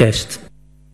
Test.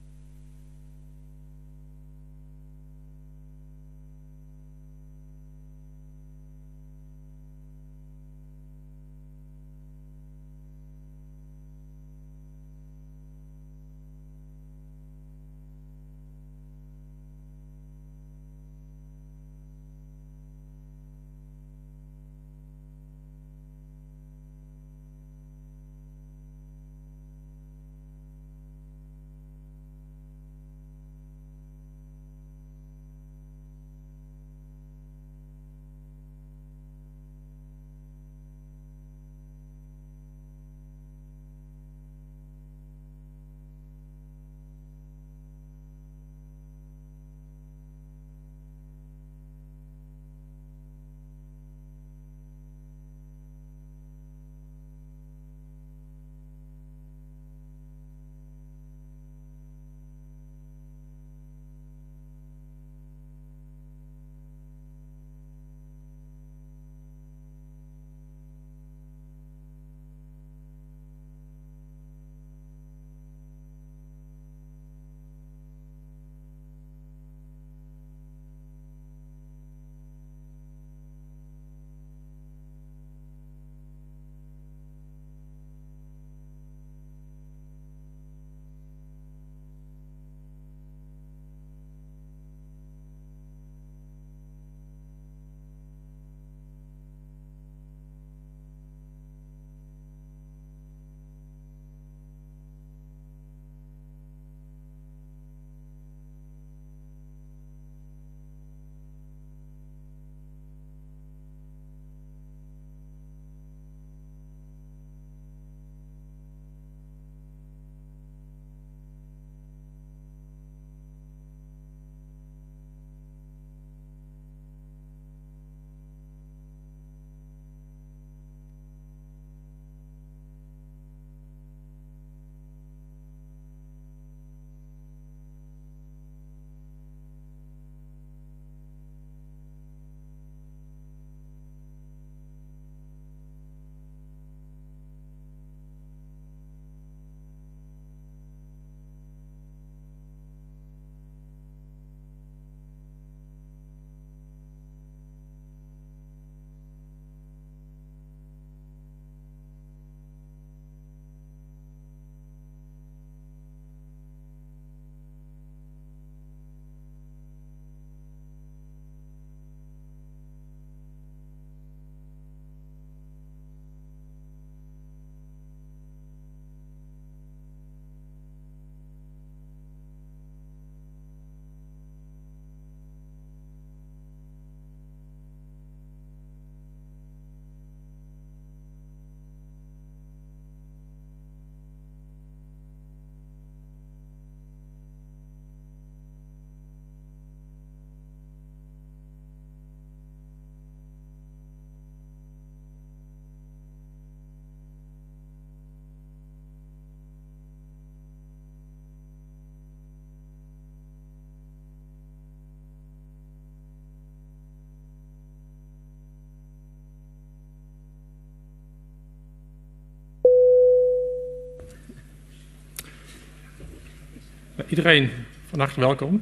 Iedereen van harte welkom.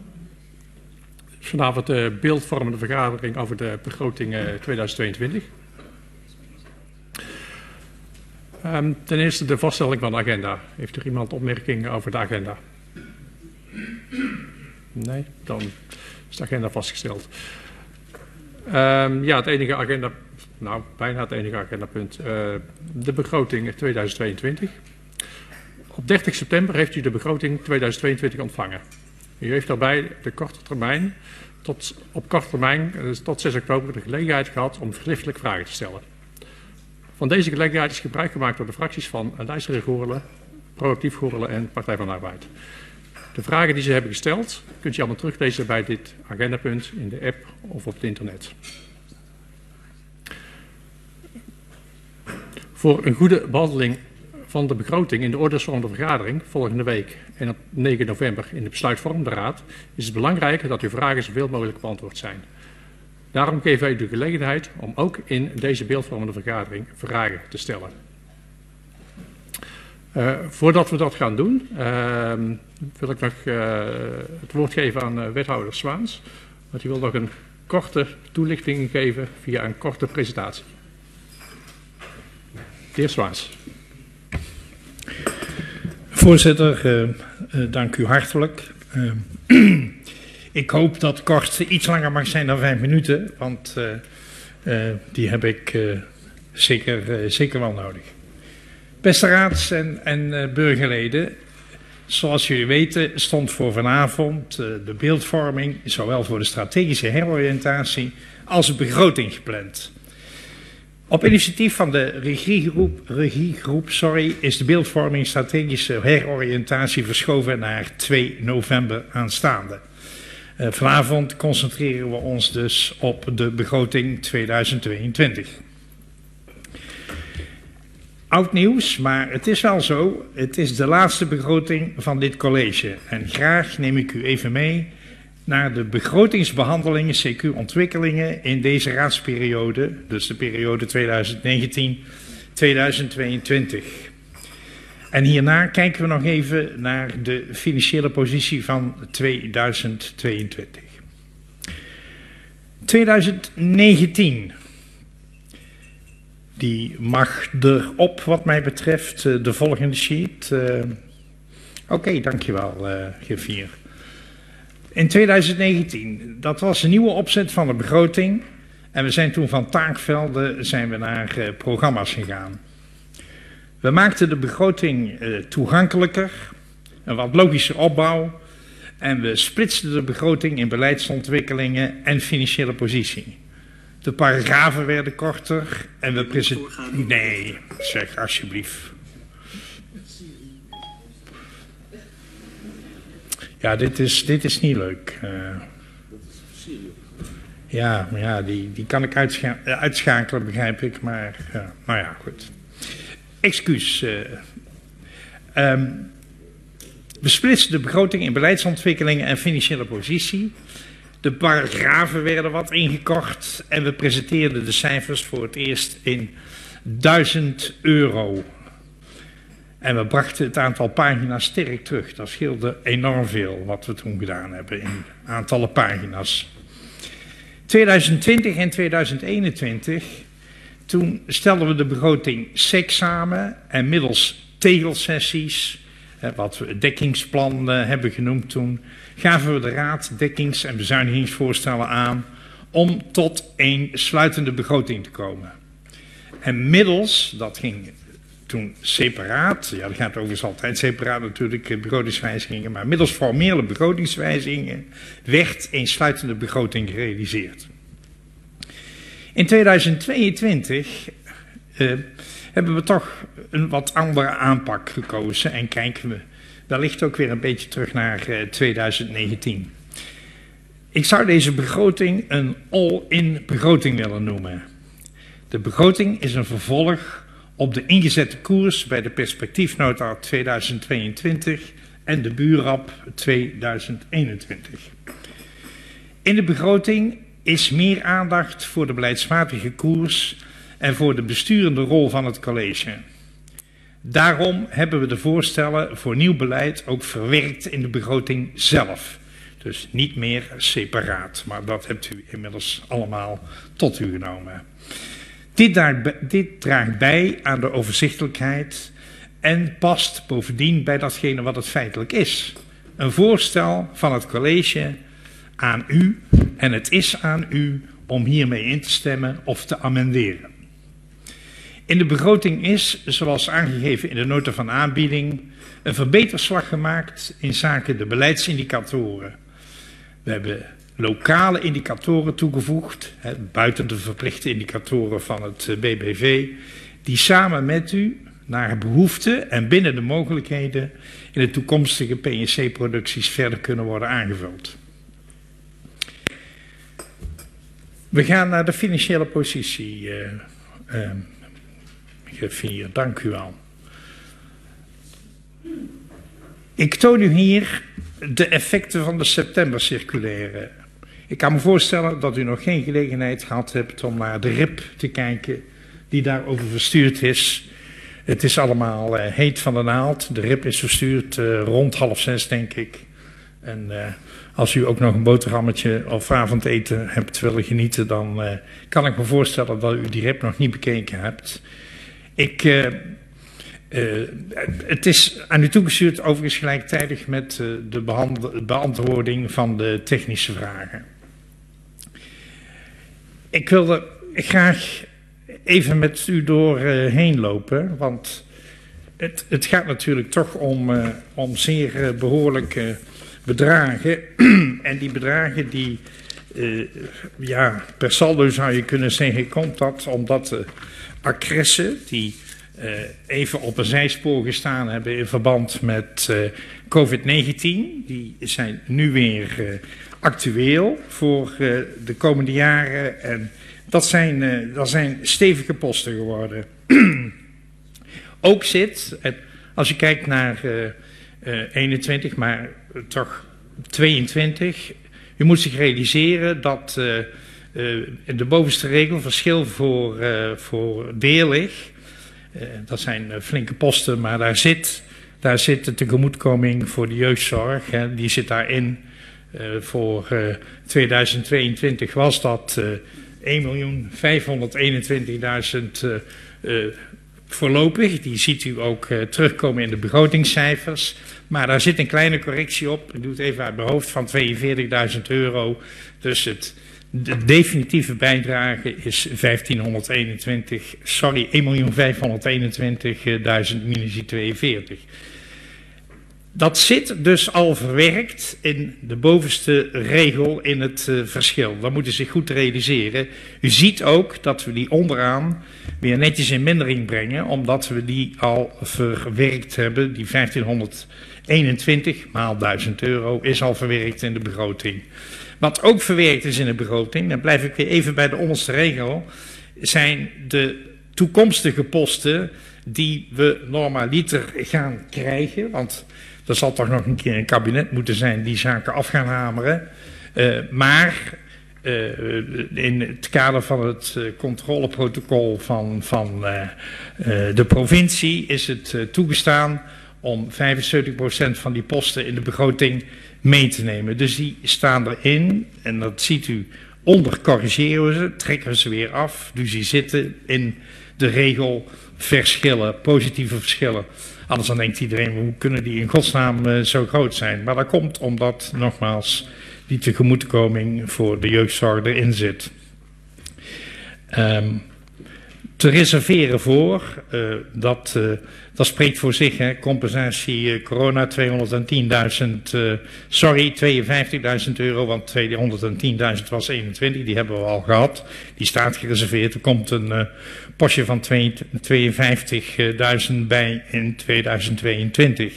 Vanavond de beeldvormende vergadering over de begroting 2022. Ten eerste de vaststelling van de agenda. Heeft er iemand opmerkingen over de agenda? Nee? Dan is de agenda vastgesteld. Ja, het enige agenda, nou bijna het enige agendapunt. De begroting 2022. Op 30 september heeft u de begroting 2022 ontvangen. U heeft daarbij de korte termijn, op korte termijn, tot 6 oktober, de gelegenheid gehad om schriftelijk vragen te stellen. Van deze gelegenheid is gebruik gemaakt door de fracties van Lijsttrekker Goorlen, Proactief Goorlen en Partij van de Arbeid. De vragen die ze hebben gesteld kunt u allemaal teruglezen bij dit agendapunt in de app of op het internet. Voor een goede behandeling van de begroting in de ordesvormende vergadering volgende week en op 9 november in de besluitvormende raad is het belangrijk dat uw vragen zoveel mogelijk beantwoord zijn. Daarom geven wij u de gelegenheid om ook in deze beeldvormende vergadering vragen te stellen. Voordat we dat gaan doen, wil ik nog het woord geven aan wethouder Swaans. Want die wil nog een korte toelichting geven via een korte presentatie. De heer Swaans. Voorzitter, dank u hartelijk. Ik hoop dat kort iets langer mag zijn dan 5 minuten, want die heb ik zeker wel nodig. Beste raads- en burgerleden, zoals jullie weten stond voor vanavond de beeldvorming, zowel voor de strategische heroriëntatie als de begroting gepland. Op initiatief van de regiegroep is de beeldvorming strategische heroriëntatie verschoven naar 2 november aanstaande. Vanavond concentreren we ons dus op de begroting 2022. Oud nieuws, maar het is wel zo. Het is de laatste begroting van dit college. En graag neem ik u even mee naar de begrotingsbehandelingen, CQ-ontwikkelingen in deze raadsperiode, dus de periode 2019-2022. En hierna kijken we nog even naar de financiële positie van 2022. 2019. Die mag erop wat mij betreft, de volgende sheet. Oké, dankjewel G4. In 2019, dat was een nieuwe opzet van de begroting. En we zijn toen van taakvelden naar programma's gegaan. We maakten de begroting toegankelijker, een wat logischer opbouw. En we splitsten de begroting in beleidsontwikkelingen en financiële positie. De paragrafen werden korter en we presenteren... Nee, zeg alsjeblieft. Ja, dit is niet leuk. Ja, maar ja, die kan ik uitschakelen, begrijp ik. Maar nou ja, goed. Excuus. We splitsen de begroting in beleidsontwikkelingen en financiële positie. De paragrafen werden wat ingekort en we presenteerden de cijfers voor het eerst in €1000. En we brachten het aantal pagina's sterk terug. Dat scheelde enorm veel wat we toen gedaan hebben in aantallen pagina's. 2020 en 2021, toen stelden we de begroting SEC samen en middels tegelsessies, wat we het dekkingsplan hebben genoemd toen, gaven we de raad dekkings- en bezuinigingsvoorstellen aan om tot een sluitende begroting te komen. En middels, dat ging toen separaat, ja dat gaat overigens altijd separaat natuurlijk, begrotingswijzigingen, maar middels formele begrotingswijzigingen werd een sluitende begroting gerealiseerd. In 2022 hebben we toch een wat andere aanpak gekozen en kijken we wellicht ook weer een beetje terug naar 2019. Ik zou deze begroting een all-in begroting willen noemen. De begroting is een vervolg op de ingezette koers bij de perspectiefnota 2022 en de buurrap 2021. In de begroting is meer aandacht voor de beleidsmatige koers en voor de besturende rol van het college. Daarom hebben we de voorstellen voor nieuw beleid ook verwerkt in de begroting zelf. Dus niet meer separaat, maar dat hebt u inmiddels allemaal tot u genomen. Dit draagt bij aan de overzichtelijkheid en past bovendien bij datgene wat het feitelijk is. Een voorstel van het college aan u en het is aan u om hiermee in te stemmen of te amenderen. In de begroting is, zoals aangegeven in de nota van aanbieding, een verbeterslag gemaakt in zaken de beleidsindicatoren. We hebben lokale indicatoren toegevoegd, buiten de verplichte indicatoren van het BBV, die samen met u naar behoefte en binnen de mogelijkheden in de toekomstige PNC-producties verder kunnen worden aangevuld. We gaan naar de financiële positie. G4, dank u wel. Ik toon u hier de effecten van de september-circulaire. Ik kan me voorstellen dat u nog geen gelegenheid gehad hebt om naar de RIP te kijken die daarover verstuurd is. Het is allemaal heet van de naald. De rib is verstuurd rond 5:30, denk ik. En als u ook nog een boterhammetje of avondeten hebt willen genieten, dan kan ik me voorstellen dat u die rib nog niet bekeken hebt. Het is aan u toegestuurd overigens gelijktijdig met de beantwoording van de technische vragen. Ik wilde graag even met u doorheen lopen, want het gaat natuurlijk toch om zeer behoorlijke bedragen. En die bedragen die, per saldo zou je kunnen zeggen, komt dat omdat de accressen die even op een zijspoor gestaan hebben in verband met COVID-19, die zijn nu weer actueel voor de komende jaren. En dat zijn stevige posten geworden. Ook zit, als je kijkt naar 21, maar toch 22, u moet zich realiseren dat de bovenste regel verschil voor deelig, dat zijn flinke posten, maar daar zit de tegemoetkoming voor de jeugdzorg, die zit daarin. Voor 2022 was dat 1.521.000 voorlopig. Die ziet u ook terugkomen in de begrotingscijfers. Maar daar zit een kleine correctie op. Ik doe het even uit mijn hoofd, van €42.000. Dus de definitieve bijdrage is 1.521.000 minus die 42. Dat zit dus al verwerkt in de bovenste regel in het verschil. Dat moet u zich goed realiseren. U ziet ook dat we die onderaan weer netjes in mindering brengen, omdat we die al verwerkt hebben. Die 1521 maal €1.000 is al verwerkt in de begroting. Wat ook verwerkt is in de begroting, dan blijf ik weer even bij de onderste regel, zijn de toekomstige posten die we normaliter gaan krijgen. Want er zal toch nog een keer een kabinet moeten zijn die zaken af gaan hameren. Maar in het kader van het controleprotocol van de provincie is het toegestaan om 75% van die posten in de begroting mee te nemen. Dus die staan erin en dat ziet u, onder corrigeren we ze, trekken we ze weer af. Dus die zitten in de regel verschillen, positieve verschillen. Anders dan denkt iedereen, hoe kunnen die in godsnaam zo groot zijn? Maar dat komt omdat, nogmaals, die tegemoetkoming voor de jeugdzorg erin zit. Te reserveren voor, dat spreekt voor zich, hè, compensatie corona, €52.000, want €210.000 was 21, die hebben we al gehad. Die staat gereserveerd. Er komt een postje van €52.000 bij in 2022.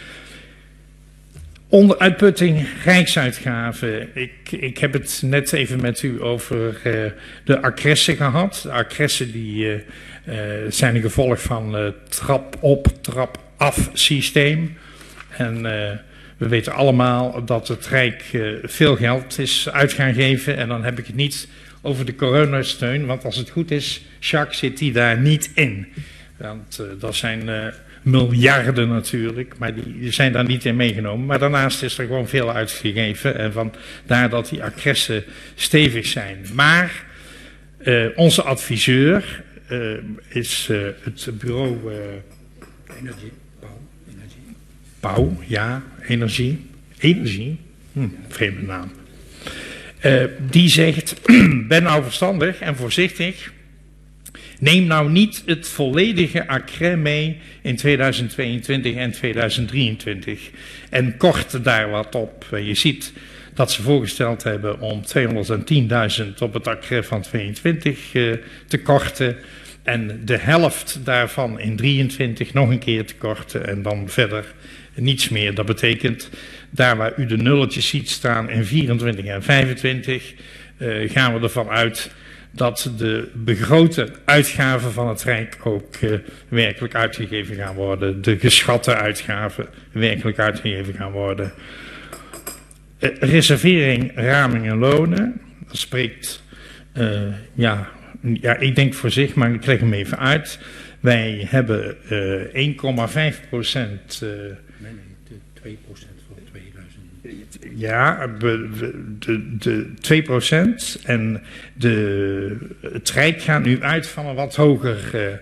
Onder uitputting rijksuitgaven. Ik heb het net even met u over de accressen gehad. De accressen die zijn een gevolg van het trap op, trap af systeem. En we weten allemaal dat het Rijk veel geld is uit gaan geven. En dan heb ik het niet over de coronasteun, want als het goed is, Jacques, zit die daar niet in. Want dat zijn miljarden natuurlijk, maar die zijn daar niet in meegenomen. Maar daarnaast is er gewoon veel uitgegeven en vandaar dat die accressen stevig zijn. Maar onze adviseur is het bureau Pauw, ja, energie, vreemde naam. Die zegt, ben nou verstandig en voorzichtig. Neem nou niet het volledige accret mee in 2022 en 2023 en kort daar wat op. Je ziet dat ze voorgesteld hebben om 210.000 op het accret van 22 te korten en de helft daarvan in 23 nog een keer te korten en dan verder niets meer. Dat betekent, daar waar u de nulletjes ziet staan in 24 en 25, gaan we ervan uit dat de begrote uitgaven van het Rijk ook werkelijk uitgegeven gaan worden. De geschatte uitgaven werkelijk uitgegeven gaan worden. Reservering, raming en lonen. Dat spreekt, ik denk voor zich, maar ik leg hem even uit. Wij hebben 1,5%. Nee, de 2% voor 2000. Ja, de 2%. En het Rijk gaat nu uit van een wat hoger.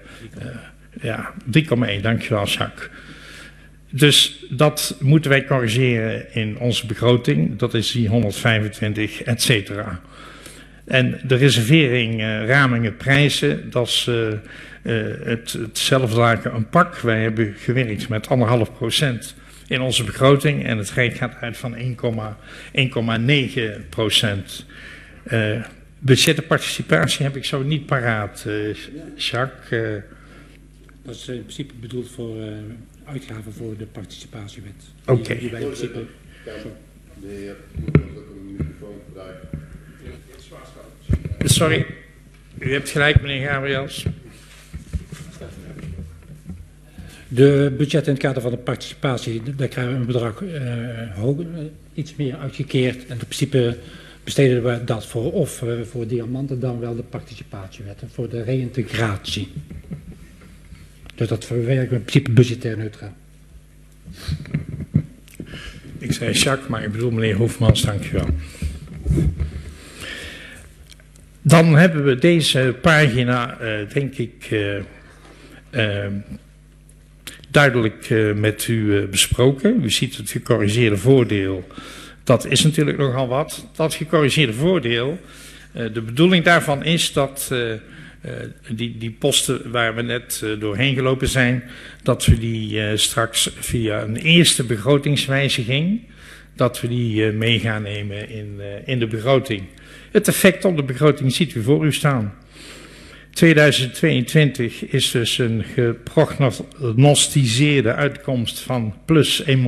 3,1, dankjewel Jacques. Dus dat moeten wij corrigeren in onze begroting. Dat is die 125, et cetera. En de reservering ramingen prijzen, dat is hetzelfde zaken een pak. Wij hebben gewerkt met 1,5% in onze begroting en het Rijk gaat uit van 1,9%. Budgettenparticipatie heb ik zo niet paraat, Jacques. Dat is in principe bedoeld voor uitgaven voor de participatiewet. Oké. Die wij in principe... De heer moet ons ook een microfoon gebruiken. Sorry, u hebt gelijk meneer Gabriels. De budget in het kader van de participatie, daar krijgen we een bedrag iets meer uitgekeerd. En in principe besteden we dat voor diamanten dan wel de participatiewet, voor de reïntegratie. Dus dat verwerken we in principe budgetair neutraal. Ik zei Jacques, maar ik bedoel meneer Hoefmans, dankjewel. Dan hebben we deze pagina, denk ik, duidelijk met u besproken. U ziet het gecorrigeerde voordeel. Dat is natuurlijk nogal wat. Dat gecorrigeerde voordeel, de bedoeling daarvan is dat die posten waar we net doorheen gelopen zijn, dat we die straks via een eerste begrotingswijziging, dat we die mee gaan nemen in de begroting. Het effect op de begroting ziet u voor u staan. 2022 is dus een geprognosticeerde uitkomst van plus 1.182.000.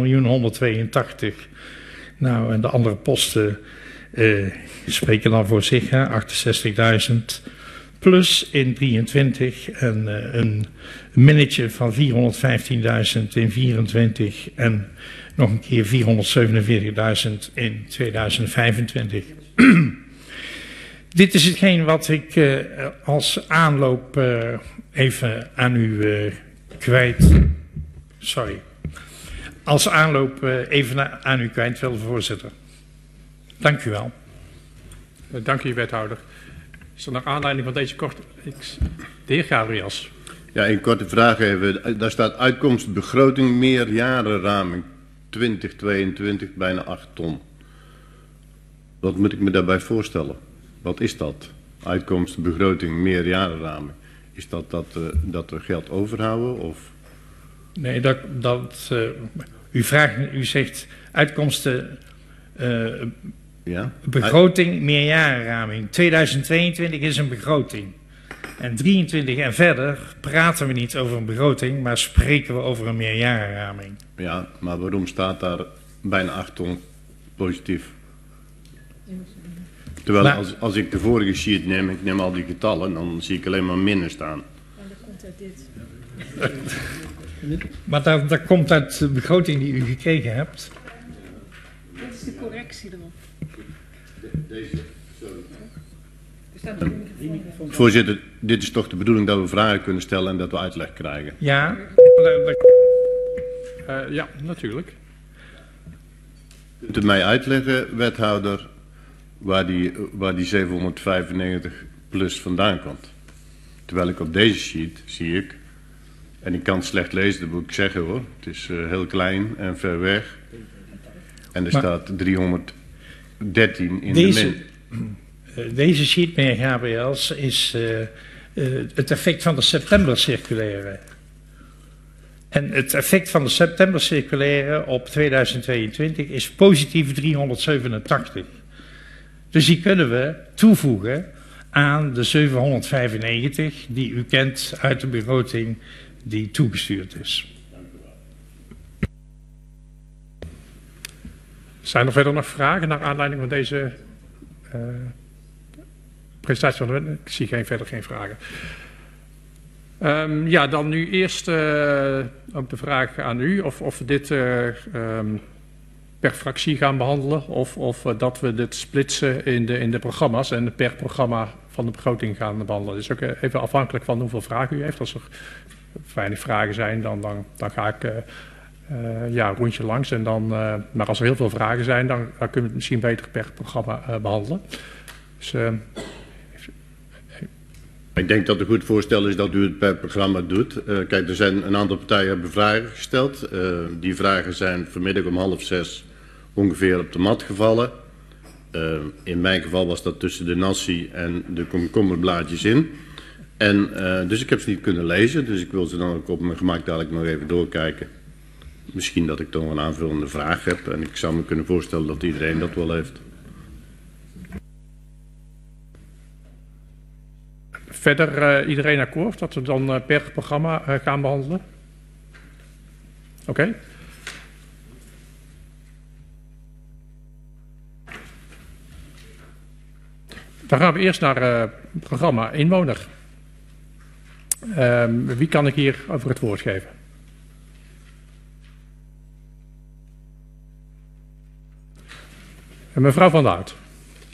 Nou, en de andere posten spreken dan voor zich, 68.000. Plus in 23 een minnetje van 415.000 in 24 en nog een keer 447.000 in 2025. Dit is hetgeen wat ik als aanloop even aan u kwijt. Sorry. Als aanloop even aan u kwijt wil, voorzitter. Dank u wel. Dank u, wethouder. Is er naar aanleiding van deze korte... De heer Gabriels. Ja, een korte vraag even. Daar staat uitkomstbegroting meerjarenraming 2022 bijna 8 ton. Wat moet ik me daarbij voorstellen? Wat is dat? Uitkomstbegroting meerjarenraming. Is dat we geld overhouden of... Nee, u zegt uitkomsten, ja? begroting, meerjarenraming. 2022 is een begroting. En 23 en verder praten we niet over een begroting, maar spreken we over een meerjarenraming. Ja, maar waarom staat daar bijna 8 ton positief? Terwijl als ik de vorige sheet neem, ik neem al die getallen, dan zie ik alleen maar minder staan. En dat komt uit dit. Maar dat komt uit de begroting die u gekregen hebt. Dit is de correctie erop. Deze, sorry. Voorzitter, dit is toch de bedoeling dat we vragen kunnen stellen en dat we uitleg krijgen? Ja. Ja, natuurlijk. Kunt u mij uitleggen, wethouder, waar die 795 plus vandaan komt? Terwijl ik op deze sheet zie ik, en ik kan het slecht lezen, dat moet ik zeggen hoor. Het is heel klein en ver weg. En er staat 313 in de min. Deze sheet, meneer Gabriels, is het effect van de september-circulaire. En het effect van de september-circulaire op 2022 is positief 387. Dus die kunnen we toevoegen aan de 795 die u kent uit de begroting die toegestuurd is. Zijn er verder nog vragen naar aanleiding van deze presentatie van de wet? Ik zie verder geen vragen. Ja, dan nu eerst ook de vraag aan u of we dit per fractie gaan behandelen of dat we dit splitsen in de programma's en per programma van de begroting gaan behandelen. Dus ook even afhankelijk van hoeveel vragen u heeft. Als er weinig vragen zijn, dan ga ik een rondje langs. En dan, maar als er heel veel vragen zijn, dan kunnen we het misschien beter per programma behandelen. Dus, ik denk dat een goed voorstel is dat u het per programma doet. Kijk, er zijn een aantal partijen hebben vragen gesteld. Die vragen zijn vanmiddag om 5:30 ongeveer op de mat gevallen. In mijn geval was dat tussen de nasi en de komkommerblaadjes in. En dus ik heb ze niet kunnen lezen, dus ik wil ze dan ook op mijn gemak dadelijk nog even doorkijken. Misschien dat ik toch een aanvullende vraag heb en ik zou me kunnen voorstellen dat iedereen dat wel heeft. Verder iedereen akkoord dat we dan per programma gaan behandelen? Oké. Dan gaan we eerst naar het programma Inwoner. Wie kan ik hier over het woord geven? Mevrouw Van der Hout.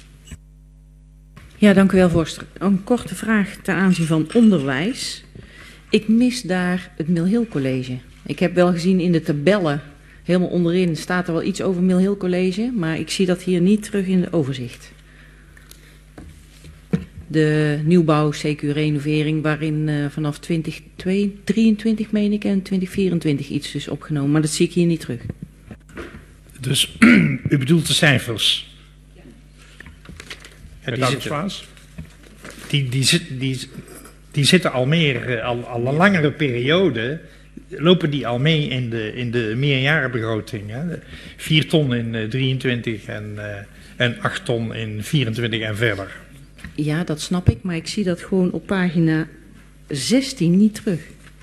Ja, dank u wel, voorzitter. Een korte vraag ten aanzien van onderwijs. Ik mis daar het Mill Hill College. Ik heb wel gezien in de tabellen, helemaal onderin staat er wel iets over Mill Hill College, maar ik zie dat hier niet terug in de overzicht. De nieuwbouw, CQ renovering, waarin vanaf 2023 meen ik en 2024 iets is opgenomen, maar dat zie ik hier niet terug. Dus u bedoelt de cijfers? Ja, die zitten al meer, al een langere periode, lopen die al mee in de meerjarenbegroting. Hè? 4 ton in 23 en 8 ton in 24 en verder. Ja, dat snap ik, maar ik zie dat gewoon op pagina 16 niet terug.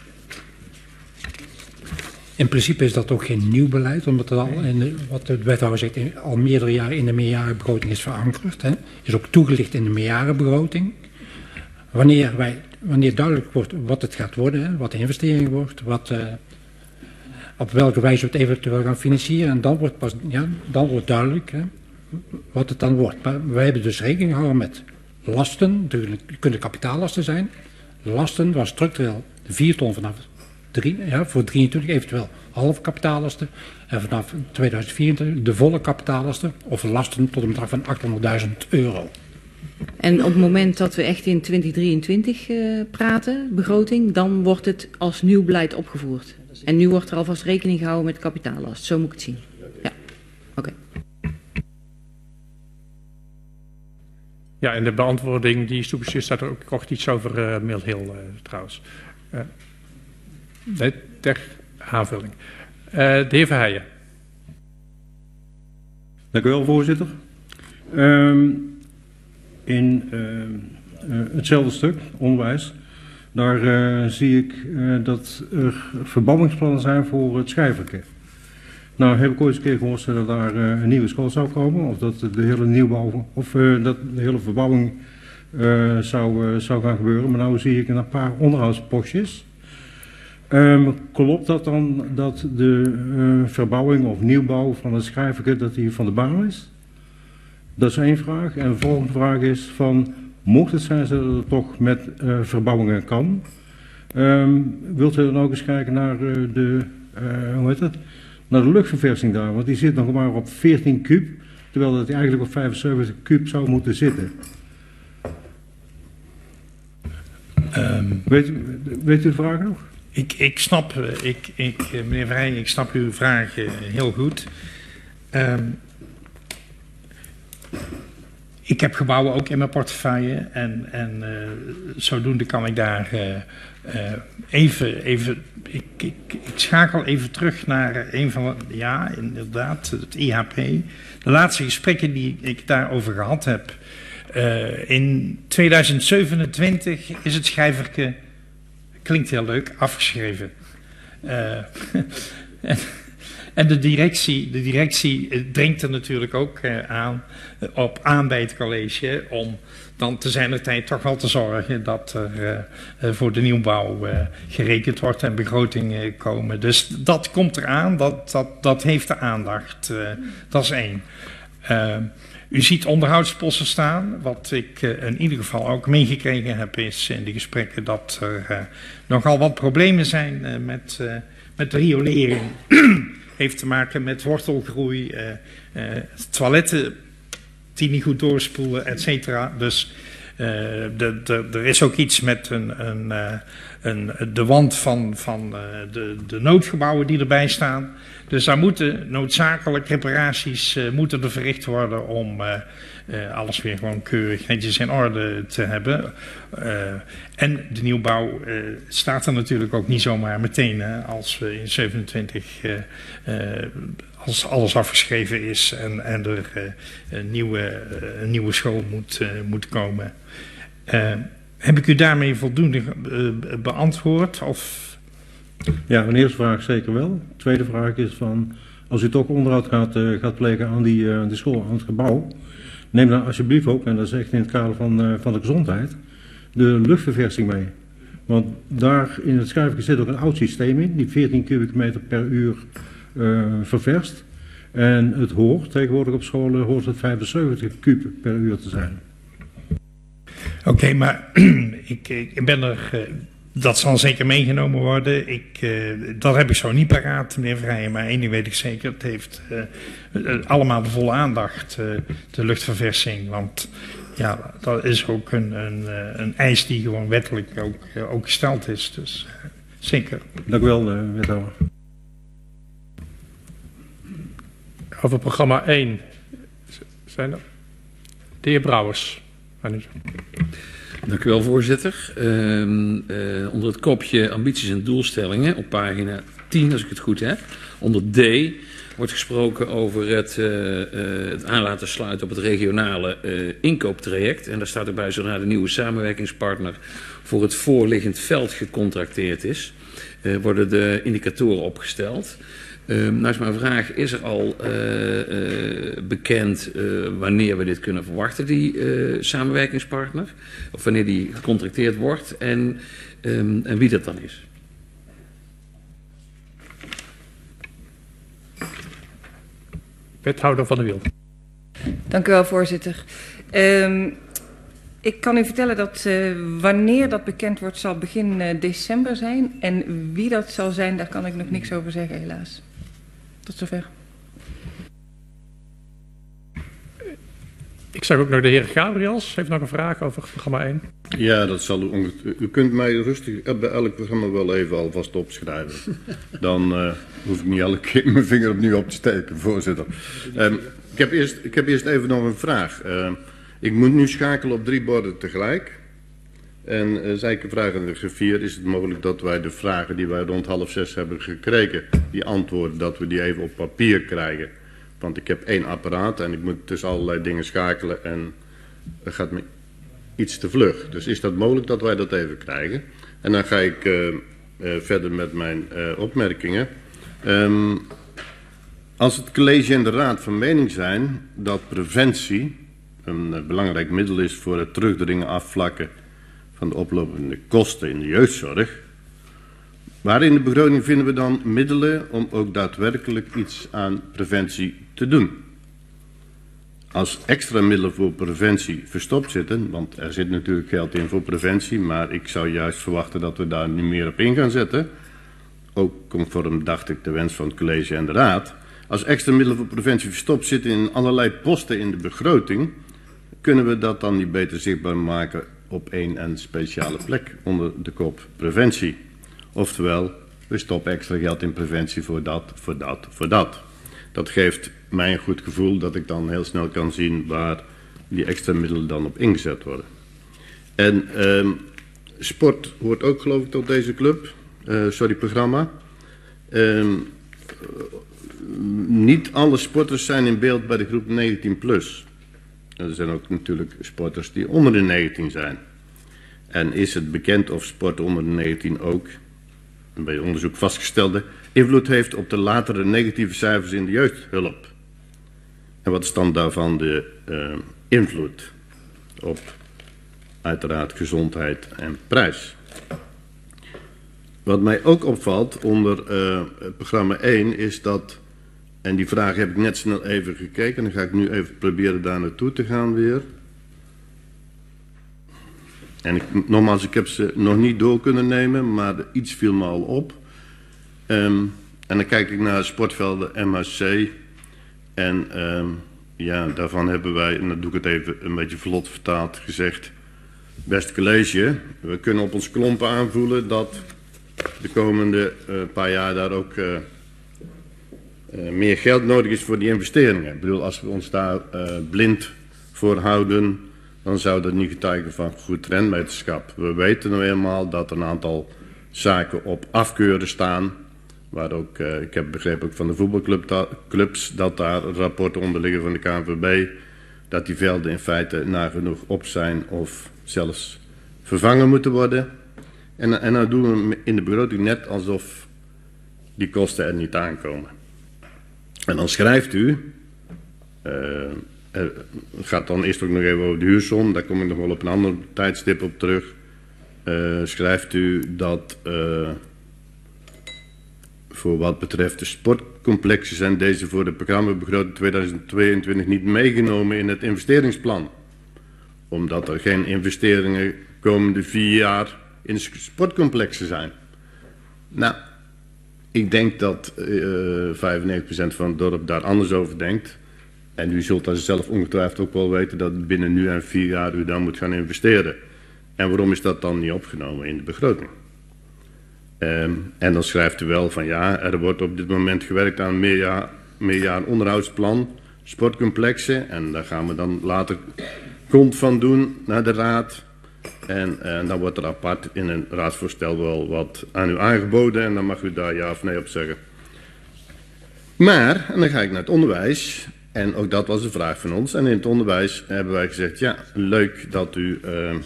In principe is dat ook geen nieuw beleid, omdat het al, wat de wethouder zegt, al meerdere jaren in de meerjarenbegroting is verankerd. Hè. Is ook toegelicht in de meerjarenbegroting. Wanneer duidelijk wordt wat het gaat worden, hè, wat de investering wordt, op welke wijze we het eventueel gaan financieren, en dan wordt duidelijk hè, wat het dan wordt. Maar wij hebben dus rekening gehouden met lasten, natuurlijk kunnen kapitaallasten zijn, lasten waar structureel de 4 ton vanaf voor 23 eventueel halve kapitaallasten en vanaf 2024 de volle kapitaallasten of lasten tot een bedrag van €800.000. En op het moment dat we echt in 2023 praten, begroting, dan wordt het als nieuw beleid opgevoerd. En nu wordt er alvast rekening gehouden met kapitaallast. Zo moet ik het zien. Ja, oké. Ja, en de beantwoording die is toegestuurd staat er ook kort iets over Mill Hill trouwens. Ter aanvulling. De heer Verheijen. Dank u wel, voorzitter. In hetzelfde stuk, onderwijs, daar zie ik dat er verbouwingsplannen zijn voor het schrijfverkeer. Nou heb ik ooit eens een keer gehoord dat daar een nieuwe school zou komen, of dat de hele nieuwbouw, of dat de hele verbouwing zou gaan gebeuren. Maar nu zie ik een paar onderhoudspostjes. Klopt dat dan dat de verbouwing of nieuwbouw van het schrijfverkeer dat die van de baan is? Dat is één vraag. En de volgende vraag is van, mocht het zijn dat het toch met verbouwingen kan, wilt u dan ook eens kijken naar naar de luchtverversing daar? Want die zit nog maar op 14 kub, terwijl dat eigenlijk op 75 kub zou moeten zitten. Weet u de vraag nog? Ik snap, meneer Verheijen, ik snap uw vraag heel goed. Ik heb gebouwen ook in mijn portefeuille en zodoende kan ik daar ik schakel even terug naar een van de, ja inderdaad, het IHP. De laatste gesprekken die ik daarover gehad heb. In 2027 is het schrijverke, klinkt heel leuk, afgeschreven. En de directie dringt er natuurlijk ook aan bij het college om dan te zijner tijd toch wel te zorgen dat er voor de nieuwbouw gerekend wordt en begrotingen komen. Dus dat komt eraan, dat heeft de aandacht. Dat is één. U ziet onderhoudsposten staan. Wat ik in ieder geval ook meegekregen heb is in de gesprekken dat er nogal wat problemen zijn met de riolering. Heeft te maken met wortelgroei, toiletten die niet goed doorspoelen, et cetera. Dus er is ook iets met de wand van de noodgebouwen die erbij staan. Dus daar moeten noodzakelijk reparaties moeten er verricht worden om alles weer gewoon keurig netjes in orde te hebben. En de nieuwbouw staat er natuurlijk ook niet zomaar meteen als we in 27 als alles afgeschreven is en er een nieuwe school moet komen. Heb ik u daarmee voldoende beantwoord? Of? Ja, mijn eerste vraag zeker wel. De tweede vraag is van, als u toch onderhoud gaat plegen aan die school, aan het gebouw, neem dan alsjeblieft ook, en dat is echt in het kader van de gezondheid, de luchtverversing mee. Want daar in het schuifje zit ook een oud systeem in, die 14 kubieke meter per uur ververst. En het hoort, tegenwoordig op scholen, hoort het 75 kub per uur te zijn. Oké, maar ik ben er... Dat zal zeker meegenomen worden. Dat heb ik zo niet paraat, meneer Vrijen, maar één ding weet ik zeker. Het heeft allemaal de volle aandacht, de luchtverversing. Want ja, dat is ook een eis die gewoon wettelijk ook gesteld is. Dus zeker. Dank u wel, wethouder. Over programma 1 zijn er de heer Brouwers. Dank u wel, voorzitter. Onder het kopje ambities en doelstellingen op pagina 10, als ik het goed heb, onder D, wordt gesproken over het aan laten sluiten op het regionale inkooptraject. En daar staat erbij zodra de nieuwe samenwerkingspartner voor het voorliggend veld gecontracteerd is, worden de indicatoren opgesteld. Nou is mijn vraag, is er al bekend wanneer we dit kunnen verwachten, die samenwerkingspartner? Of wanneer die gecontracteerd wordt en wie dat dan is? Wethouder Van der Wiel. Dank u wel, voorzitter. Ik kan u vertellen dat wanneer dat bekend wordt zal begin december zijn. En wie dat zal zijn, daar kan ik nog niks over zeggen, helaas. Tot zover. Ik zag ook nog de heer Gabriels. Heeft nog een vraag over programma 1? Ja, dat zal u kunt mij rustig bij elk programma wel even alvast opschrijven. Dan hoef ik niet elke keer mijn vinger opnieuw op te steken, voorzitter. Ik heb eerst even nog een vraag. Ik moet nu schakelen op 3 borden tegelijk. En zei ik een vraag aan de griffier, is het mogelijk dat wij de vragen die wij rond 5:30 hebben gekregen, die antwoorden, dat we die even op papier krijgen? Want ik heb 1 apparaat en ik moet tussen allerlei dingen schakelen en dat gaat me iets te vlug. Dus is dat mogelijk dat wij dat even krijgen? En dan ga ik verder met mijn opmerkingen. Als het college en de raad van mening zijn dat preventie een belangrijk middel is voor het terugdringen afvlakken van de oplopende kosten in de jeugdzorg, waar in de begroting vinden we dan middelen om ook daadwerkelijk iets aan preventie te doen? Als extra middelen voor preventie verstopt zitten, want er zit natuurlijk geld in voor preventie, maar ik zou juist verwachten dat we daar nu meer op in gaan zetten, ook conform, dacht ik, de wens van het college en de raad. Als extra middelen voor preventie verstopt zitten in allerlei posten in de begroting, kunnen we dat dan niet beter zichtbaar maken op één en speciale plek onder de kop preventie? Oftewel, we stoppen extra geld in preventie voor dat, voor dat, voor dat. Dat geeft mij een goed gevoel dat ik dan heel snel kan zien waar die extra middelen dan op ingezet worden. En sport hoort ook, geloof ik, tot deze club. Programma. Niet alle sporters zijn in beeld bij de groep 19+. Er zijn ook natuurlijk sporters die onder de 19 zijn. En is het bekend of sport onder de 19 ook, bij het onderzoek vastgestelde, invloed heeft op de latere negatieve cijfers in de jeugdhulp? En wat is dan daarvan de invloed op uiteraard gezondheid en prijs? Wat mij ook opvalt onder het programma 1 is dat En die vraag heb ik net snel even gekeken. Dan ga ik nu even proberen daar naartoe te gaan weer. En nogmaals, ik heb ze nog niet door kunnen nemen, maar iets viel me al op. En dan kijk ik naar sportvelden MHC. En ja, daarvan hebben wij, en dan doe ik het even een beetje vlot vertaald, gezegd: beste college, we kunnen op ons klompen aanvoelen dat de komende paar jaar daar ook meer geld nodig is voor die investeringen. Ik bedoel, als we ons daar blind voor houden, dan zou dat niet getuigen van goed renmeterschap. We weten nou eenmaal dat er een aantal zaken op afkeuren staan. Waar ook, ik heb begrepen ook van de voetbalclubs dat daar rapporten onder liggen van de KNVB. Dat die velden in feite nagenoeg op zijn of zelfs vervangen moeten worden. En dan doen we in de begroting net alsof die kosten er niet aankomen. En dan schrijft u, het gaat dan eerst ook nog even over de huursom, daar kom ik nog wel op een ander tijdstip op terug. Schrijft u dat voor wat betreft de sportcomplexen zijn deze voor de programmabegroting 2022 niet meegenomen in het investeringsplan. Omdat er geen investeringen komende 4 jaar in de sportcomplexen zijn. Nou, ik denk dat 95% van het dorp daar anders over denkt. En u zult dat zelf ongetwijfeld ook wel weten dat binnen nu en 4 jaar u dan moet gaan investeren. En waarom is dat dan niet opgenomen in de begroting? En dan schrijft u wel van ja, er wordt op dit moment gewerkt aan een meerjaar onderhoudsplan, sportcomplexen. En daar gaan we dan later kont van doen naar de raad. En dan wordt er apart in een raadsvoorstel wel wat aan u aangeboden. En dan mag u daar ja of nee op zeggen. Maar, en dan ga ik naar het onderwijs. En ook dat was een vraag van ons. En in het onderwijs hebben wij gezegd, ja, leuk dat u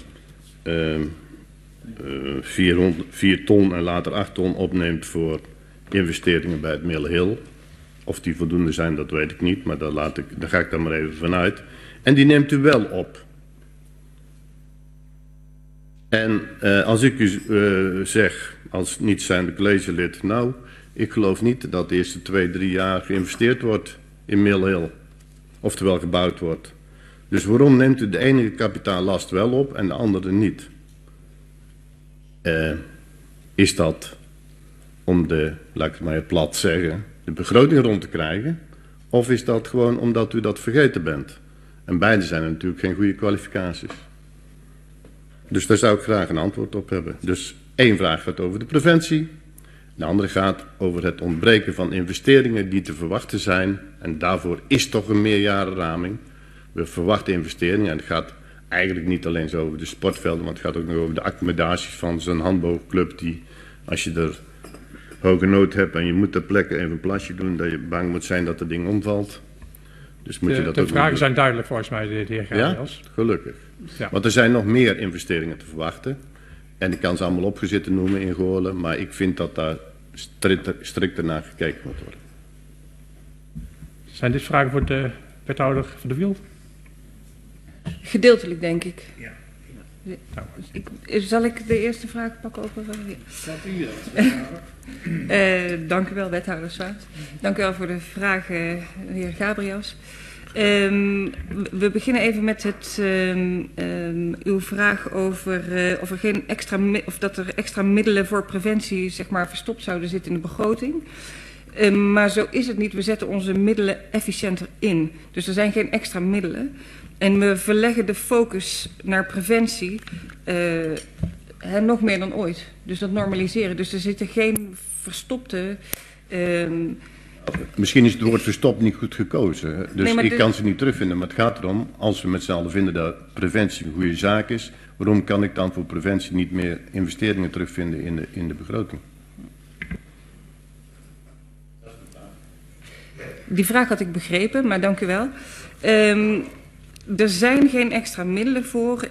4 ton en later 8 ton opneemt voor investeringen bij het Mill Hill. Of die voldoende zijn, dat weet ik niet, maar daar ga ik dan maar even vanuit. En die neemt u wel op. En als ik u zeg, als niet zijnde collegelid, nou, ik geloof niet dat de eerste 2-3 jaar geïnvesteerd wordt in Mill Hill. Oftewel gebouwd wordt. Dus waarom neemt u de ene kapitaallast wel op en de andere niet? Is dat om laat ik het maar plat zeggen, de begroting rond te krijgen? Of is dat gewoon omdat u dat vergeten bent? En beide zijn natuurlijk geen goede kwalificaties. Dus daar zou ik graag een antwoord op hebben. Dus 1 vraag gaat over de preventie. De andere gaat over het ontbreken van investeringen die te verwachten zijn. En daarvoor is toch een meerjarenraming. We verwachten investeringen en het gaat eigenlijk niet alleen zo over de sportvelden, maar het gaat ook nog over de accommodaties van zo'n handboogclub die, als je er hoge nood hebt en je moet ter plekke even een plasje doen, dat je bang moet zijn dat het ding omvalt. Dus moet je dat de ook vragen doen. zijn duidelijk volgens mij, de heer Gabriels. Ja, gelukkig. Ja. Want er zijn nog meer investeringen te verwachten. En ik kan ze allemaal opgezitten noemen in Goorlen, maar ik vind dat daar strikter naar gekeken moet worden. Zijn dit vragen voor de wethouder van de Wiel? Gedeeltelijk, denk ik. Ja. Zal ik de eerste vraag pakken over? Dank u wel, wethouder Zwaart. Dank u wel voor de vraag, heer Gabriels. We beginnen even met uw vraag over of er geen of dat er extra middelen voor preventie, zeg maar, verstopt zouden zitten in de begroting. Maar zo is het niet. We zetten onze middelen efficiënter in. Dus er zijn geen extra middelen. En we verleggen de focus naar preventie nog meer dan ooit. Dus dat normaliseren. Dus er zitten geen verstopte... Misschien is het woord verstopt niet goed gekozen. Dus nee, ik kan ze niet terugvinden. Maar het gaat erom, als we met z'n allen vinden dat preventie een goede zaak is, waarom kan ik dan voor preventie niet meer investeringen terugvinden in de begroting? Die vraag had ik begrepen, maar dank u wel. Er zijn geen extra middelen voor.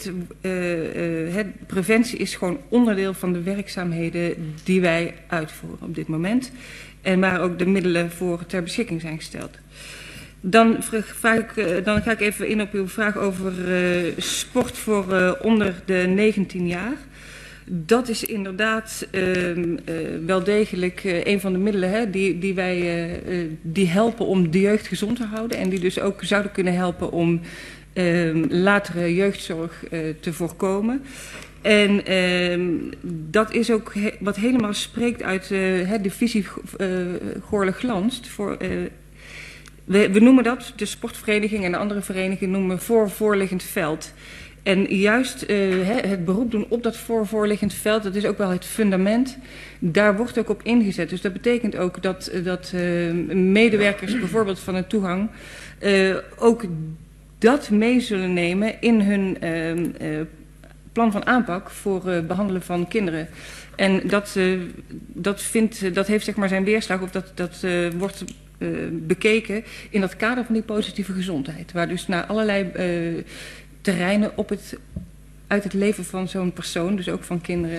Preventie is gewoon onderdeel van de werkzaamheden die wij uitvoeren op dit moment. En waar ook de middelen voor ter beschikking zijn gesteld. Dan ga ik even in op uw vraag over sport voor onder de 19 jaar. Dat is inderdaad wel degelijk een van de middelen die helpen om de jeugd gezond te houden. En die dus ook zouden kunnen helpen om latere jeugdzorg te voorkomen. En dat is ook wat helemaal spreekt uit de visie Goorle-Glanst. We noemen dat, de sportvereniging en de andere verenigingen noemen voorliggend veld. En juist het beroep doen op dat voorliggend veld, dat is ook wel het fundament. Daar wordt ook op ingezet. Dus dat betekent ook dat medewerkers bijvoorbeeld van de toegang ook dat mee zullen nemen in hun plan van aanpak voor behandelen van kinderen. En dat heeft zeg maar zijn weerslag, of dat wordt bekeken in dat kader van die positieve gezondheid. Waar dus naar allerlei terreinen uit het leven van zo'n persoon, dus ook van kinderen,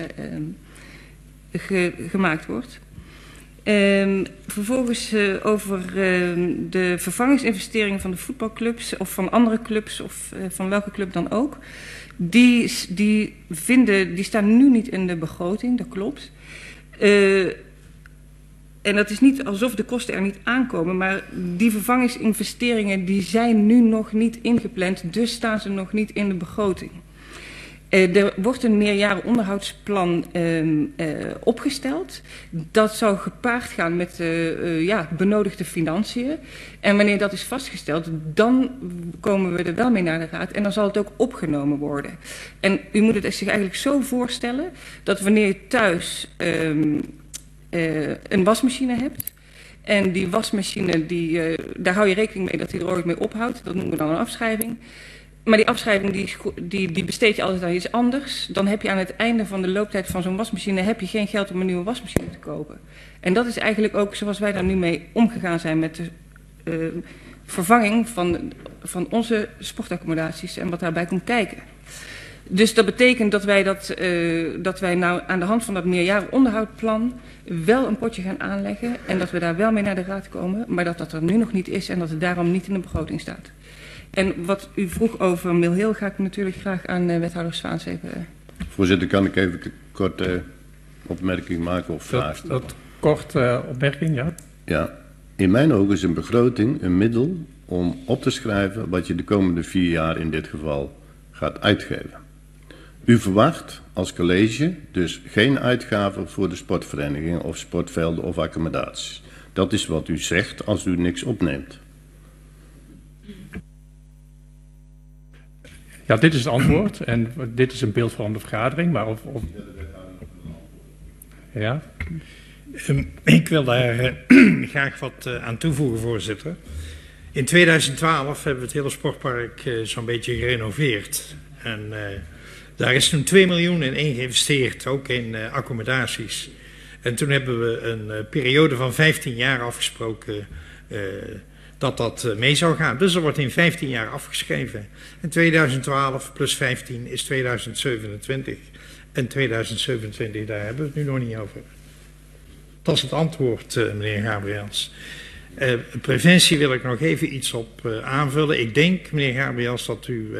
gemaakt wordt. Vervolgens over de vervangingsinvesteringen van de voetbalclubs of van andere clubs of van welke club dan ook. Die staan nu niet in de begroting, dat klopt. En dat is niet alsof de kosten er niet aankomen, maar die vervangingsinvesteringen die zijn nu nog niet ingepland, dus staan ze nog niet in de begroting. Er wordt een meerjaren onderhoudsplan opgesteld. Dat zou gepaard gaan met benodigde financiën. En wanneer dat is vastgesteld, dan komen we er wel mee naar de raad. En dan zal het ook opgenomen worden. En u moet het zich eigenlijk zo voorstellen dat wanneer je thuis een wasmachine hebt. En die wasmachine, daar hou je rekening mee dat die er ooit mee ophoudt. Dat noemen we dan een afschrijving. Maar die afschrijving die besteed je altijd aan iets anders. Dan heb je aan het einde van de looptijd van zo'n wasmachine heb je geen geld om een nieuwe wasmachine te kopen. En dat is eigenlijk ook zoals wij daar nu mee omgegaan zijn met de vervanging van onze sportaccommodaties en wat daarbij komt kijken. Dus dat betekent dat wij nou aan de hand van dat meerjaren onderhoudplan wel een potje gaan aanleggen en dat we daar wel mee naar de raad komen, maar dat er nu nog niet is en dat het daarom niet in de begroting staat. En wat u vroeg over Milheel ga ik natuurlijk graag aan wethouder Zwaans even... Voorzitter, kan ik even een korte opmerking maken of vraag stellen? Dat korte opmerking, ja. Ja, in mijn ogen is een begroting een middel om op te schrijven wat je de komende 4 jaar in dit geval gaat uitgeven. U verwacht als college dus geen uitgaven voor de sportverenigingen of sportvelden of accommodaties. Dat is wat u zegt als u niks opneemt. Ja, dit is het antwoord en dit is een beeld van de vergadering, maar ja. Ik wil daar graag wat aan toevoegen, voorzitter. In 2012 hebben we het hele sportpark zo'n beetje gerenoveerd. En daar is toen 2 miljoen in geïnvesteerd, ook in accommodaties. En toen hebben we een periode van 15 jaar afgesproken dat mee zou gaan. Dus er wordt in 15 jaar afgeschreven. En 2012 plus 15 is 2027. En 2027, daar hebben we het nu nog niet over. Dat is het antwoord, meneer Gabriels. Preventie wil ik nog even iets op aanvullen. Ik denk, meneer Gabriels, dat u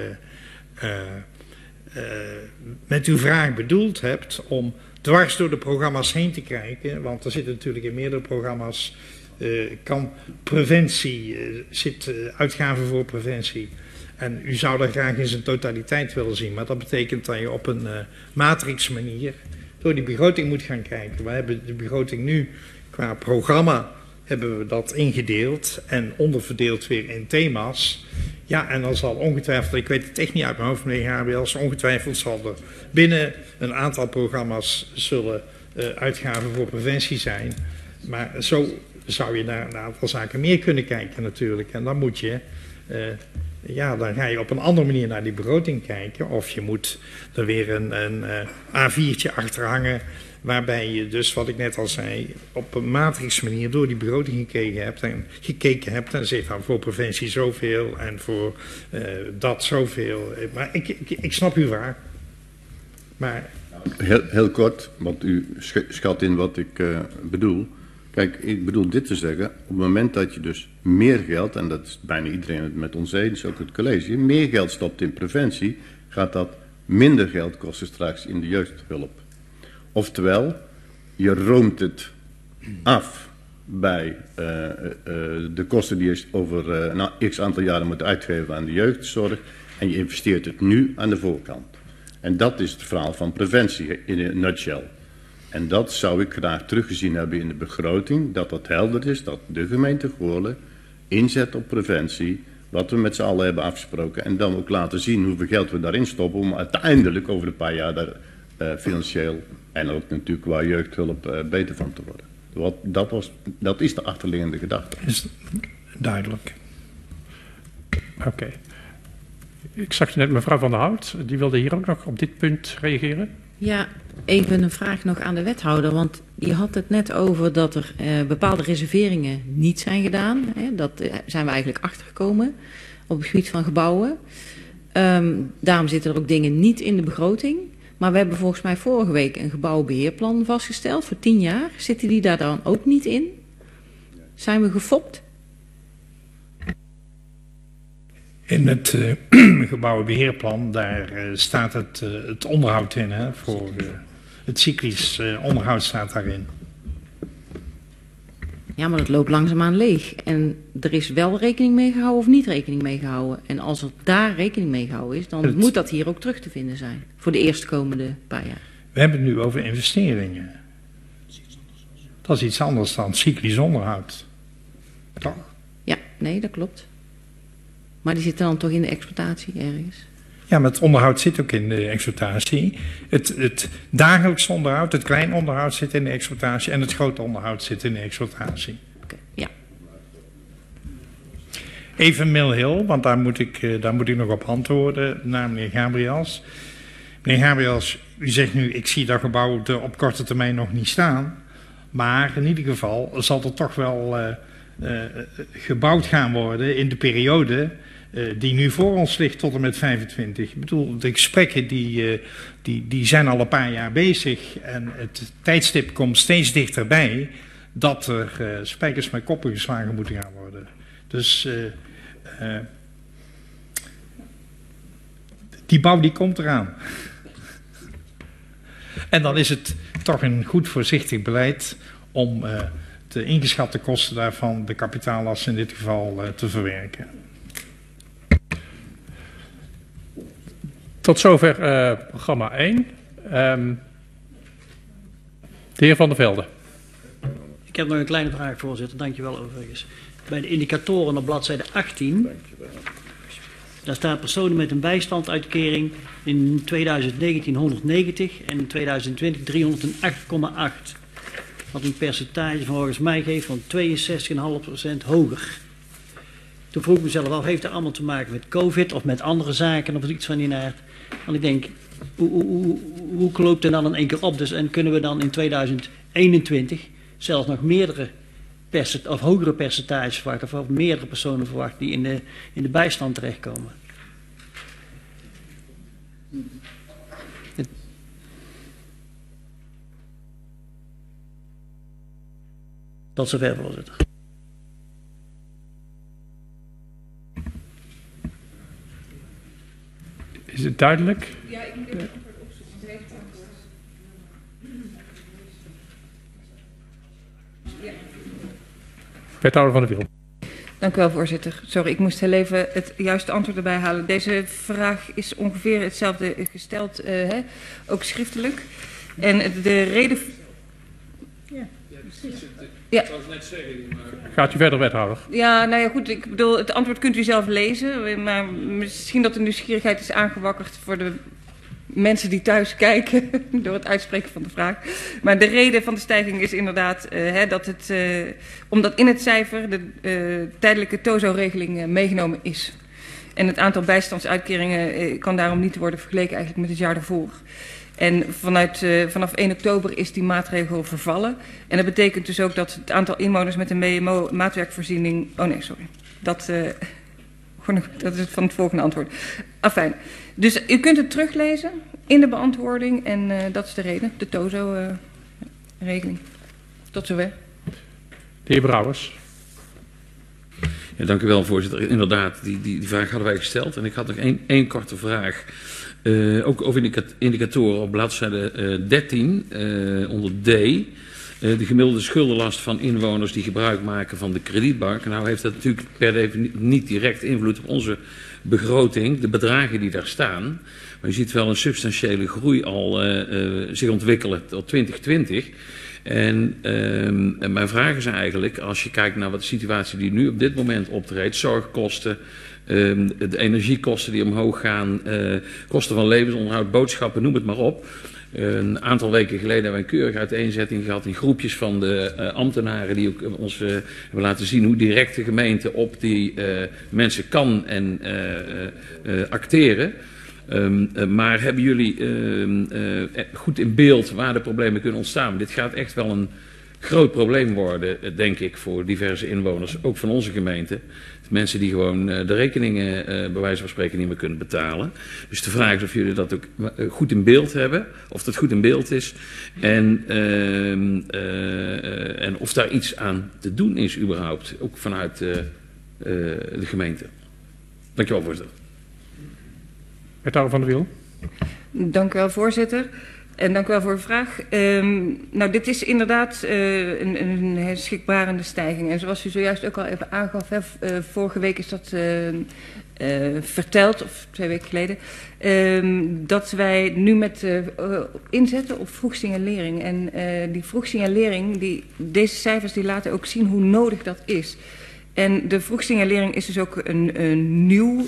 met uw vraag bedoeld hebt om dwars door de programma's heen te kijken. Want er zitten natuurlijk in meerdere programma's kan preventie, zit uitgaven voor preventie. En u zou dat graag in zijn totaliteit willen zien. Maar dat betekent dat je op een matrixmanier door die begroting moet gaan kijken. We hebben de begroting nu qua programma hebben we dat ingedeeld en onderverdeeld weer in thema's. Ja, en dan zal ongetwijfeld, ik weet het echt niet uit mijn hoofd, meneer Gabriels, ongetwijfeld zal er binnen een aantal programma's zullen uitgaven voor preventie zijn. Maar zo zou je naar een aantal zaken meer kunnen kijken natuurlijk. En dan moet je, dan ga je op een andere manier naar die begroting kijken. Of je moet er weer een A4'tje achter hangen, waarbij je dus, wat ik net al zei, op een matrixmanier door die begroting gekeken hebt en zegt dan voor preventie zoveel en voor dat zoveel. Maar ik snap uw vraag. Maar heel kort, want u schat in wat ik bedoel. Kijk, ik bedoel dit te zeggen, op het moment dat je dus meer geld, en dat is bijna iedereen het met ons eens, ook het college, meer geld stopt in preventie, gaat dat minder geld kosten straks in de jeugdhulp. Oftewel, je roomt het af bij de kosten die je over een x aantal jaren moet uitgeven aan de jeugdzorg. En je investeert het nu aan de voorkant. En dat is het verhaal van preventie in een nutshell. En dat zou ik graag teruggezien hebben in de begroting. Dat dat helder is, dat de gemeente Goorlen inzet op preventie. Wat we met z'n allen hebben afgesproken. En dan ook laten zien hoeveel geld we daarin stoppen. Om uiteindelijk over een paar jaar daar financieel en ook natuurlijk qua jeugdhulp beter van te worden. Dat is de achterliggende gedachte. Is duidelijk. Oké. Ik zag net mevrouw Van der Hout, die wilde hier ook nog op dit punt reageren. Ja, even een vraag nog aan de wethouder, want je had het net over dat er bepaalde reserveringen niet zijn gedaan. Hè? Dat zijn we eigenlijk achtergekomen op het gebied van gebouwen. Daarom zitten er ook dingen niet in de begroting. Maar we hebben volgens mij vorige week een gebouwbeheerplan vastgesteld voor 10 jaar. Zitten die daar dan ook niet in? Zijn we gefopt? In het gebouwenbeheerplan, daar staat het onderhoud in. Hè, voor het cyclisch onderhoud staat daarin. Ja, maar dat loopt langzaamaan leeg. En er is wel rekening mee gehouden of niet rekening mee gehouden. En als er daar rekening mee gehouden is, dan moet dat hier ook terug te vinden zijn. Voor de eerstkomende paar jaar. We hebben het nu over investeringen. Dat is iets anders dan cyclisch onderhoud. Toch? Ja, nee, dat klopt. Maar die zitten dan toch in de exploitatie ergens? Ja, maar het onderhoud zit ook in de exploitatie. Het dagelijks onderhoud, het klein onderhoud zit in de exploitatie en het grote onderhoud zit in de exploitatie. Okay, ja. Even Mill Hill, want daar moet ik nog op antwoorden naar meneer Gabriels. Meneer Gabriels, u zegt nu, ik zie dat gebouw op korte termijn nog niet staan. Maar in ieder geval zal er toch wel gebouwd gaan worden in de periode die nu voor ons ligt tot en met 25. Ik bedoel, de gesprekken die zijn al een paar jaar bezig en het tijdstip komt steeds dichterbij dat er spijkers met koppen geslagen moeten gaan worden. Dus die bouw die komt eraan. En dan is het toch een goed voorzichtig beleid om de ingeschatte kosten daarvan, de kapitaallast in dit geval, te verwerken. Tot zover programma 1. De heer Van der Velde. Ik heb nog een kleine vraag, voorzitter. Dankjewel overigens. Bij de indicatoren op bladzijde 18... daar staat personen met een bijstandsuitkering in 2019 190 en in 2020 308,8. Wat een percentage volgens mij geeft van 62,5% hoger. Toen vroeg ik mezelf af, heeft dat allemaal te maken met COVID of met andere zaken of iets van die aard? Want ik denk, hoe loopt er dan in één keer op? Dus, en kunnen we dan in 2021 zelfs nog hogere percentages verwachten of meerdere personen verwachten die in de bijstand terechtkomen? Tot zover, voorzitter. Is het duidelijk? Ja, ik moet even het antwoord opzoeken. Ze heeft het antwoord. Ja. Wethouder Van der Wiel. Dank u wel, voorzitter. Sorry, ik moest heel even het juiste antwoord erbij halen. Deze vraag is ongeveer hetzelfde gesteld, ook schriftelijk. En de reden... Ja. Gaat u verder, wethouder? Ja, nou ja, goed. Ik bedoel, het antwoord kunt u zelf lezen. Maar misschien dat de nieuwsgierigheid is aangewakkerd voor de mensen die thuis kijken door het uitspreken van de vraag. Maar de reden van de stijging is inderdaad omdat in het cijfer de tijdelijke TOZO-regeling meegenomen is. En het aantal bijstandsuitkeringen kan daarom niet worden vergeleken eigenlijk met het jaar daarvoor. En vanaf 1 oktober is die maatregel vervallen. En dat betekent dus ook dat het aantal inwoners met een BMO-maatwerkvoorziening... Oh nee, sorry. Dat is van het volgende antwoord. Afijn. Dus u kunt het teruglezen in de beantwoording. En dat is de reden, de TOZO-regeling. Tot zover. De heer Brouwers. Ja, dank u wel, voorzitter. Inderdaad, die vraag hadden wij gesteld. En ik had nog één korte vraag. ook over indicatoren op bladzijde 13 onder D. De gemiddelde schuldenlast van inwoners die gebruik maken van de kredietbank. Nou heeft dat natuurlijk per definitie niet direct invloed op onze begroting, de bedragen die daar staan. Maar je ziet wel een substantiële groei al zich ontwikkelen tot 2020. En mijn vraag is eigenlijk, als je kijkt naar wat de situatie die nu op dit moment optreedt, zorgkosten, de energiekosten die omhoog gaan, kosten van levensonderhoud, boodschappen, noem het maar op. Een aantal weken geleden hebben we een keurige uiteenzetting gehad in groepjes van de ambtenaren die ook ons hebben laten zien hoe direct de gemeente op die mensen kan en acteren. Maar hebben jullie goed in beeld waar de problemen kunnen ontstaan? Dit gaat echt wel een groot probleem worden, denk ik, voor diverse inwoners, ook van onze gemeente. Mensen die gewoon de rekeningen bij wijze van spreken niet meer kunnen betalen. Dus de vraag is of jullie dat ook goed in beeld hebben, of dat goed in beeld is. En of daar iets aan te doen is überhaupt, ook vanuit de gemeente. Dankjewel, voorzitter. Wethouder Van der Wiel. Dank u wel, voorzitter. En dank u wel voor uw vraag. Nou, dit is inderdaad een schrikbarende stijging. En zoals u zojuist ook al even aangaf, vorige week is dat verteld, of 2 weken geleden, dat wij nu met inzetten op vroegsignalering. En die vroegsignalering, deze cijfers die laten ook zien hoe nodig dat is. En de vroegsignalering is dus ook een nieuw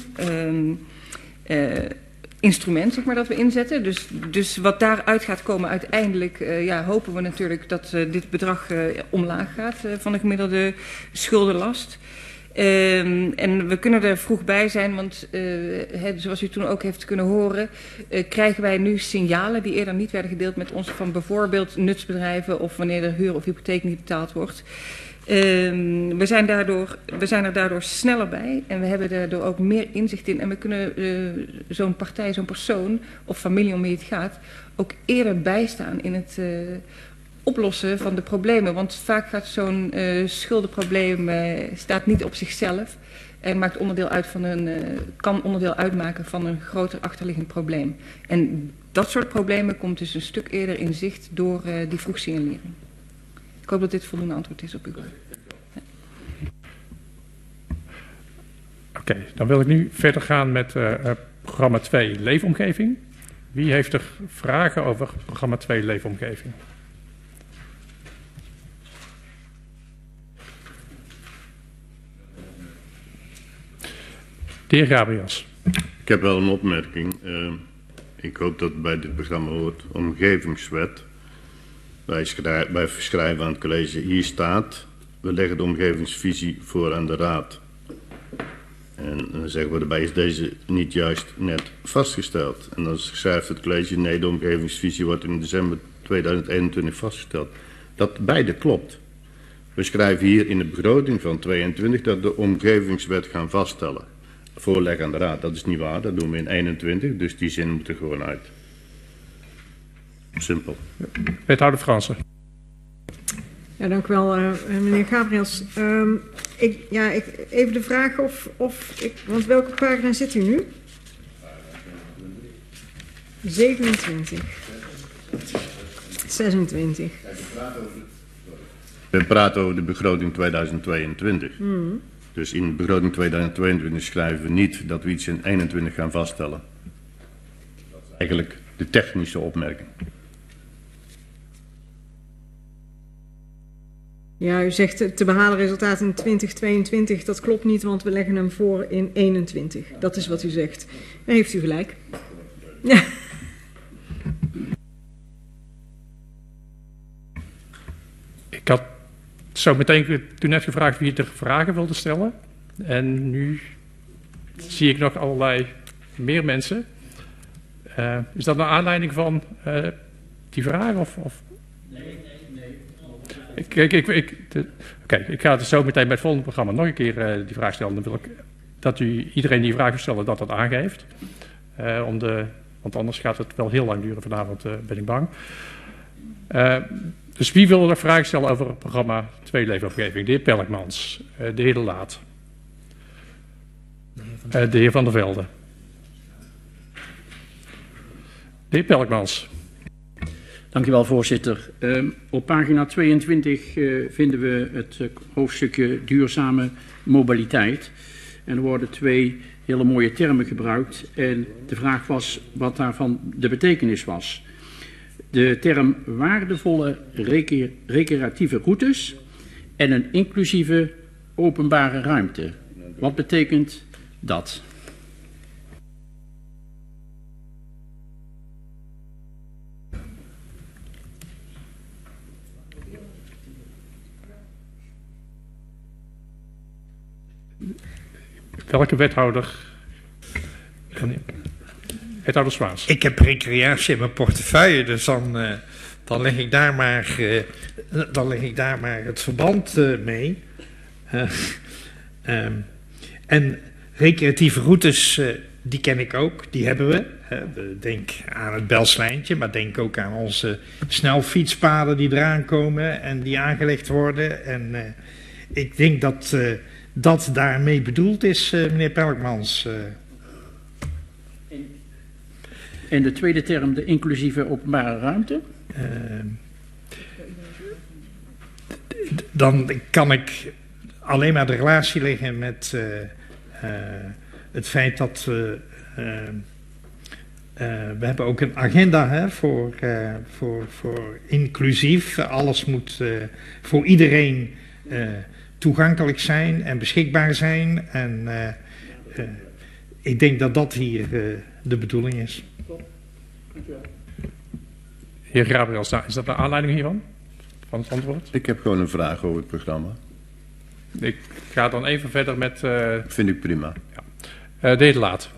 instrument, zeg maar, dat we inzetten. Dus wat daaruit gaat komen uiteindelijk, hopen we natuurlijk dat dit bedrag omlaag gaat van de gemiddelde schuldenlast. En we kunnen er vroeg bij zijn, want zoals u toen ook heeft kunnen horen, krijgen wij nu signalen die eerder niet werden gedeeld met ons van bijvoorbeeld nutsbedrijven of wanneer er huur of hypotheek niet betaald wordt. We zijn er daardoor sneller bij en we hebben daardoor ook meer inzicht in. En we kunnen zo'n partij, zo'n persoon of familie om wie het gaat ook eerder bijstaan in het oplossen van de problemen. Want vaak gaat zo'n schuldenprobleem staat niet op zichzelf en maakt onderdeel uit kan onderdeel uitmaken van een groter achterliggend probleem. En dat soort problemen komt dus een stuk eerder in zicht door die vroegsignalering. Ik hoop dat dit voldoende antwoord is op uw vraag. Oké, dan wil ik nu verder gaan met programma 2 Leefomgeving. Wie heeft er vragen over programma 2 Leefomgeving? De heer Gabriels. Ik heb wel een opmerking. Ik hoop dat het bij dit programma hoort omgevingswet. Wij schrijven aan het college, hier staat, we leggen de omgevingsvisie voor aan de raad. En dan zeggen we erbij, is deze niet juist net vastgesteld? En dan schrijft het college, nee, de omgevingsvisie wordt in december 2021 vastgesteld. Dat beide klopt. We schrijven hier in de begroting van 2022 dat de omgevingswet gaan vaststellen. Voorleggen aan de raad, dat is niet waar, dat doen we in 2021, dus die zin moet er gewoon uit. Simpel. Wethouder Fransen. Ja, dank u wel, meneer Gabriels. Even de vraag want welke pagina zit u nu? 27. 26. We praten over de begroting 2022. Dus in de begroting 2022 schrijven we niet dat we iets in 2021 gaan vaststellen. Dat is eigenlijk de technische opmerking. Ja, u zegt te behalen resultaat in 2022. Dat klopt niet, want we leggen hem voor in 21. Dat is wat u zegt. Dan heeft u gelijk. Ja. Ik had zo meteen toen net gevraagd wie er vragen wilde stellen. En nu zie ik nog allerlei meer mensen. Is dat naar aanleiding van die vraag? Of? Nee. Ik ga het zo meteen bij het volgende programma nog een keer die vraag stellen. Dan wil ik dat iedereen die vraag wil stellen dat aangeeft. Want anders gaat het wel heel lang duren vanavond, ben ik bang. Dus wie wil er vragen stellen over het programma 2 Leefomgeving? De heer Pelkmans, de heer De Laat, de heer Van der Velde. De heer Pelkmans. Dank u wel, voorzitter. Op pagina 22 vinden we het hoofdstukje duurzame mobiliteit. En er worden 2 hele mooie termen gebruikt. En de vraag was wat daarvan de betekenis was. De term waardevolle recreatieve routes en een inclusieve openbare ruimte. Wat betekent dat? Welke wethouder? Wethouder Zwaas. Ik heb recreatie in mijn portefeuille, dus dan leg ik daar maar het verband mee. En recreatieve routes, die ken ik ook, die hebben we. Denk aan het Belslijntje, maar denk ook aan onze snelfietspaden die eraan komen en die aangelegd worden. En ik denk dat dat daarmee bedoeld is, meneer Pelkmans. En de tweede term, de inclusieve openbare ruimte? Dan kan ik alleen maar de relatie leggen met het feit dat we hebben ook een agenda voor inclusief. Alles moet voor iedereen toegankelijk zijn en beschikbaar zijn. En ik denk dat dat hier de bedoeling is. Heer Gabriel, is dat de aanleiding hiervan? Van het antwoord? Ik heb gewoon een vraag over het programma. Ik ga dan even verder met... Vind ik prima. Ja. De heer De Laat.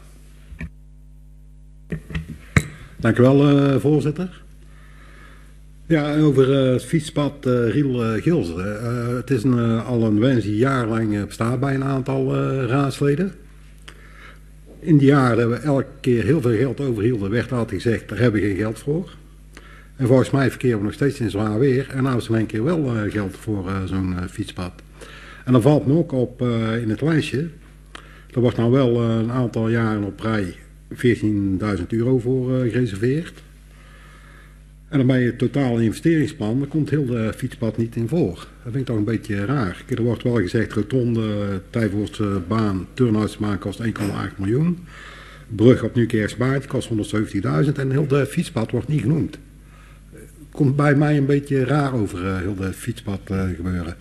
Dank u wel, voorzitter. Ja, over het fietspad Riel-Gilsen. Het is al een wens die jarenlang bestaat bij een aantal raadsleden. In die jaren hebben we elke keer heel veel geld overhielden. Werd altijd gezegd, daar hebben we geen geld voor. En volgens mij verkeren we nog steeds in zwaar weer. En nou is er een keer wel geld voor zo'n fietspad. En dan valt me ook op in het lijstje. Er wordt nou wel een aantal jaren op rij €14.000 voor gereserveerd. En dan bij het totale investeringsplan, daar komt heel de fietspad niet in voor. Dat vind ik toch een beetje raar. Er wordt wel gezegd, rotonde, Tijvoortse baan, turnhoutsbaan kost 1,8 miljoen. Brug op Nieuwkerksbaard kost 170.000 en heel de fietspad wordt niet genoemd. Komt bij mij een beetje raar over heel de fietspad gebeuren.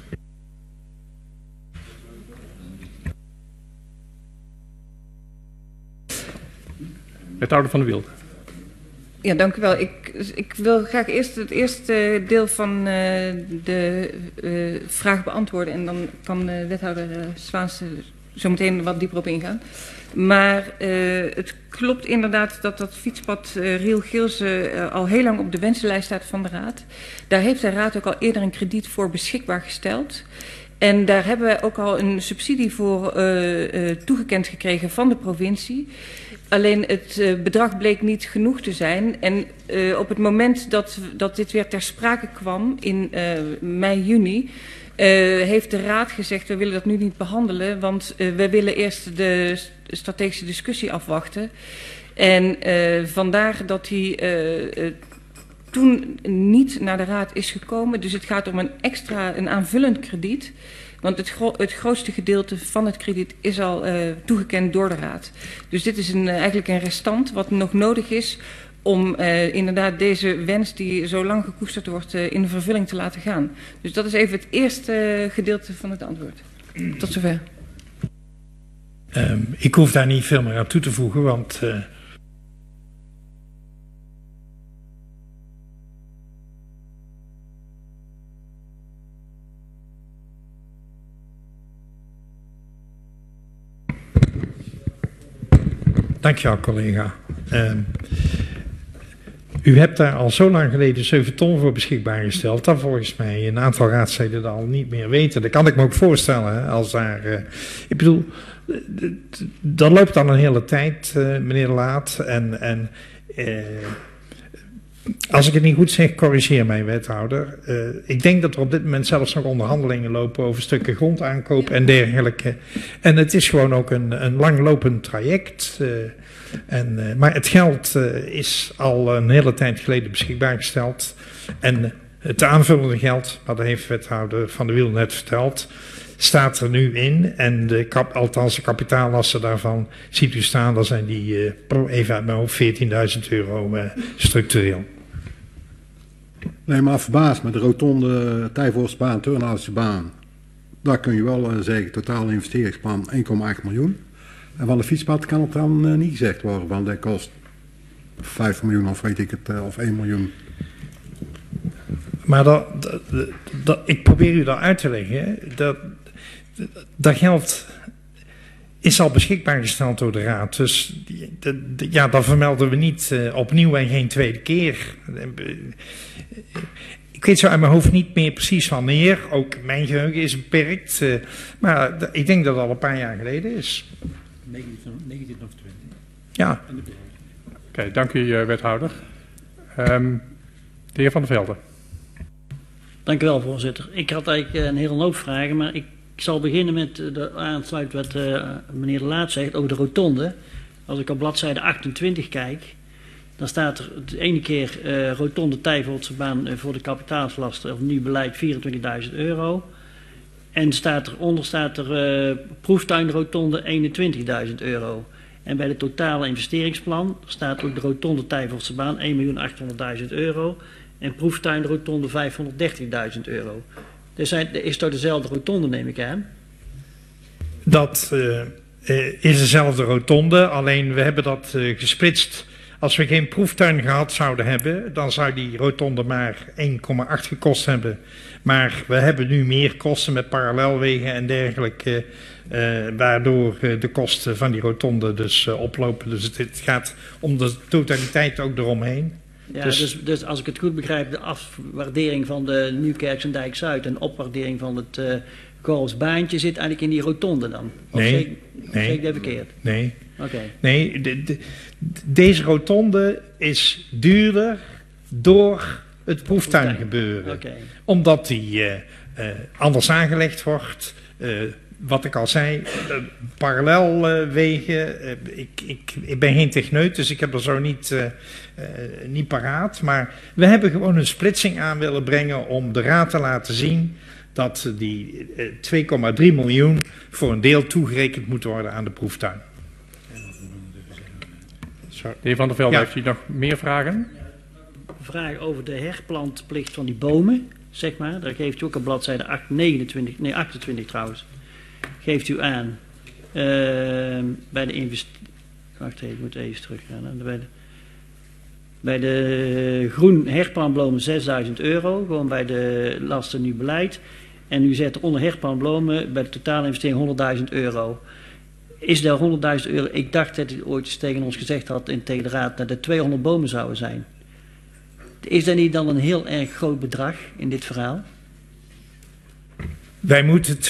Wethouder van de Wiel. Ja, dank u wel. Ik wil graag eerst het eerste deel van de vraag beantwoorden. En dan kan wethouder Zwaans zo meteen wat dieper op ingaan. Maar het klopt inderdaad dat dat fietspad Riel-Gilsen al heel lang op de wensenlijst staat van de Raad. Daar heeft de Raad ook al eerder een krediet voor beschikbaar gesteld. En daar hebben wij ook al een subsidie voor toegekend gekregen van de provincie. Alleen het bedrag bleek niet genoeg te zijn. En op het moment dat dit weer ter sprake kwam in mei, juni... heeft de Raad gezegd, we willen dat nu niet behandelen, want we willen eerst de strategische discussie afwachten. En vandaar dat hij toen niet naar de Raad is gekomen. Dus het gaat om een aanvullend krediet. Want het grootste gedeelte van het krediet is al toegekend door de Raad. Dus dit is eigenlijk een restant wat nog nodig is om inderdaad deze wens die zo lang gekoesterd wordt in de vervulling te laten gaan. Dus dat is even het eerste gedeelte van het antwoord. Tot zover. Ik hoef daar niet veel meer aan toe te voegen, want... Dankjewel, collega. U hebt daar al zo lang geleden 7 ton voor beschikbaar gesteld, dat volgens mij een aantal raadsleden dat al niet meer weten. Dat kan ik me ook voorstellen. Hè, als daar, ik bedoel, dat loopt dan een hele tijd, meneer De Laat. En Als ik het niet goed zeg, corrigeer mij, wethouder. Ik denk dat er op dit moment zelfs nog onderhandelingen lopen over stukken grondaankoop en dergelijke. En het is gewoon ook een langlopend traject. Maar het geld is al een hele tijd geleden beschikbaar gesteld. En het aanvullende geld, wat de heeft wethouder Van der Wiel net verteld, staat er nu in. En althans de kapitaallasten daarvan ziet u staan. Dan zijn die even uit mijn hoofd €14.000 structureel. Nee, maar verbaasd met de rotonde Tijvoortsbaan, Turnhoutsebaan. Daar kun je wel zeggen, totaal investeringsplan 1,8 miljoen. En van de fietspad kan het dan niet gezegd worden, want dat kost 5 miljoen of weet ik het, of 1 miljoen. Maar ik probeer u dat uit te leggen. Dat geld is al beschikbaar gesteld door de Raad. Dus dat vermelden we niet opnieuw en geen tweede keer. Ik weet zo uit mijn hoofd niet meer precies wanneer. Ook mijn geheugen is beperkt. Maar ik denk dat het al een paar jaar geleden is. 19 of 20. Ja. Oké, dank u wethouder. De heer Van der Velde. Dank u wel, voorzitter. Ik had eigenlijk een hele hoop vragen, maar ik zal beginnen met de aansluit wat meneer De Laat zegt over de rotonde. Als ik op bladzijde 28 kijk, dan staat er de ene keer rotonde Tijvoortsebaan voor de kapitaalslasten of nieuw beleid €24.000. En onder staat er proeftuinrotonde €21.000. En bij de totale investeringsplan staat ook de rotonde Tijvoortsebaan €1.800.000 en proeftuinrotonde €530.000. Dus is toch dezelfde rotonde, neem ik aan? Dat is dezelfde rotonde, alleen we hebben dat gesplitst. Als we geen proeftuin gehad zouden hebben, dan zou die rotonde maar 1,8 gekost hebben. Maar we hebben nu meer kosten met parallelwegen en dergelijke, waardoor de kosten van die rotonde dus oplopen. Dus het gaat om de totaliteit ook eromheen. Ja, dus als ik het goed begrijp, de afwaardering van de Nieuwkerksendijk Zuid en opwaardering van het Korpsbaantje zit eigenlijk in die rotonde dan? Nee. Zeg ik dat verkeerd? Nee. Okay. Nee, deze rotonde is duurder door het proeftuingebeuren. Okay. Omdat die anders aangelegd wordt. Wat ik al zei, parallelwegen. Ik ben geen techneut, dus ik heb er zo niet paraat. Maar we hebben gewoon een splitsing aan willen brengen om de Raad te laten zien dat die 2,3 miljoen voor een deel toegerekend moet worden aan de proeftuin. De heer Van der Velde, heeft u nog meer vragen? Vraag over de herplantplicht van die bomen, zeg maar. Daar geeft u ook op bladzijde 28 trouwens. Geeft u aan bij de investering. Wacht even, ik moet even teruggaan. Bij de groen herplanblomen €6.000, gewoon bij de lasten nu beleid. En u zet onder herplanblomen bij de totale investering €100.000. Is daar €100.000? Ik dacht dat u ooit eens tegen ons gezegd had tegen de Raad dat er 200 bomen zouden zijn. Is dat niet dan een heel erg groot bedrag in dit verhaal? Wij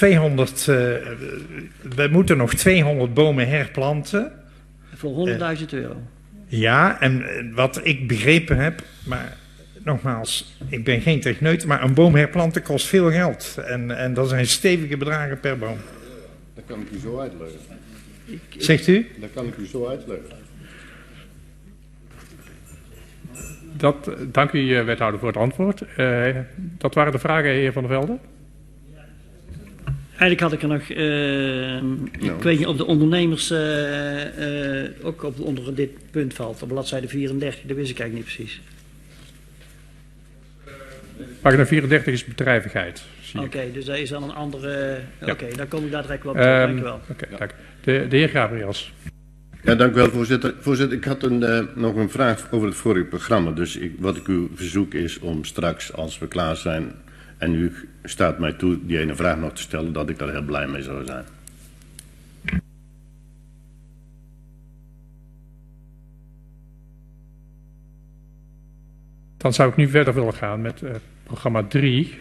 moeten nog 200 bomen herplanten. Voor €100.000? Ja, en wat ik begrepen heb, maar nogmaals, ik ben geen techneut, maar een boom herplanten kost veel geld. En dat zijn stevige bedragen per boom. Dat kan ik u zo uitleggen. Zegt u? Dat kan ik u zo uitleggen. Dank u, wethouder, voor het antwoord. Dat waren de vragen, heer Van der Velde. Eigenlijk had ik er nog, ik weet niet of de ondernemers ook onder dit punt valt. Op bladzijde 34, dat wist ik eigenlijk niet precies. Pagina 34 is bedrijvigheid. Oké, dus dat is dan een andere... Oké, dan kom ik daar direct wel op terug. Dank u wel. Oké, dank. De heer Gabriels. Ja, dank u wel, voorzitter. Voorzitter, ik had nog een vraag over het vorige programma. Dus wat ik u verzoek is om straks, als we klaar zijn, en u staat mij toe die ene vraag nog te stellen, dat ik daar heel blij mee zou zijn. Dan zou ik nu verder willen gaan met programma 3.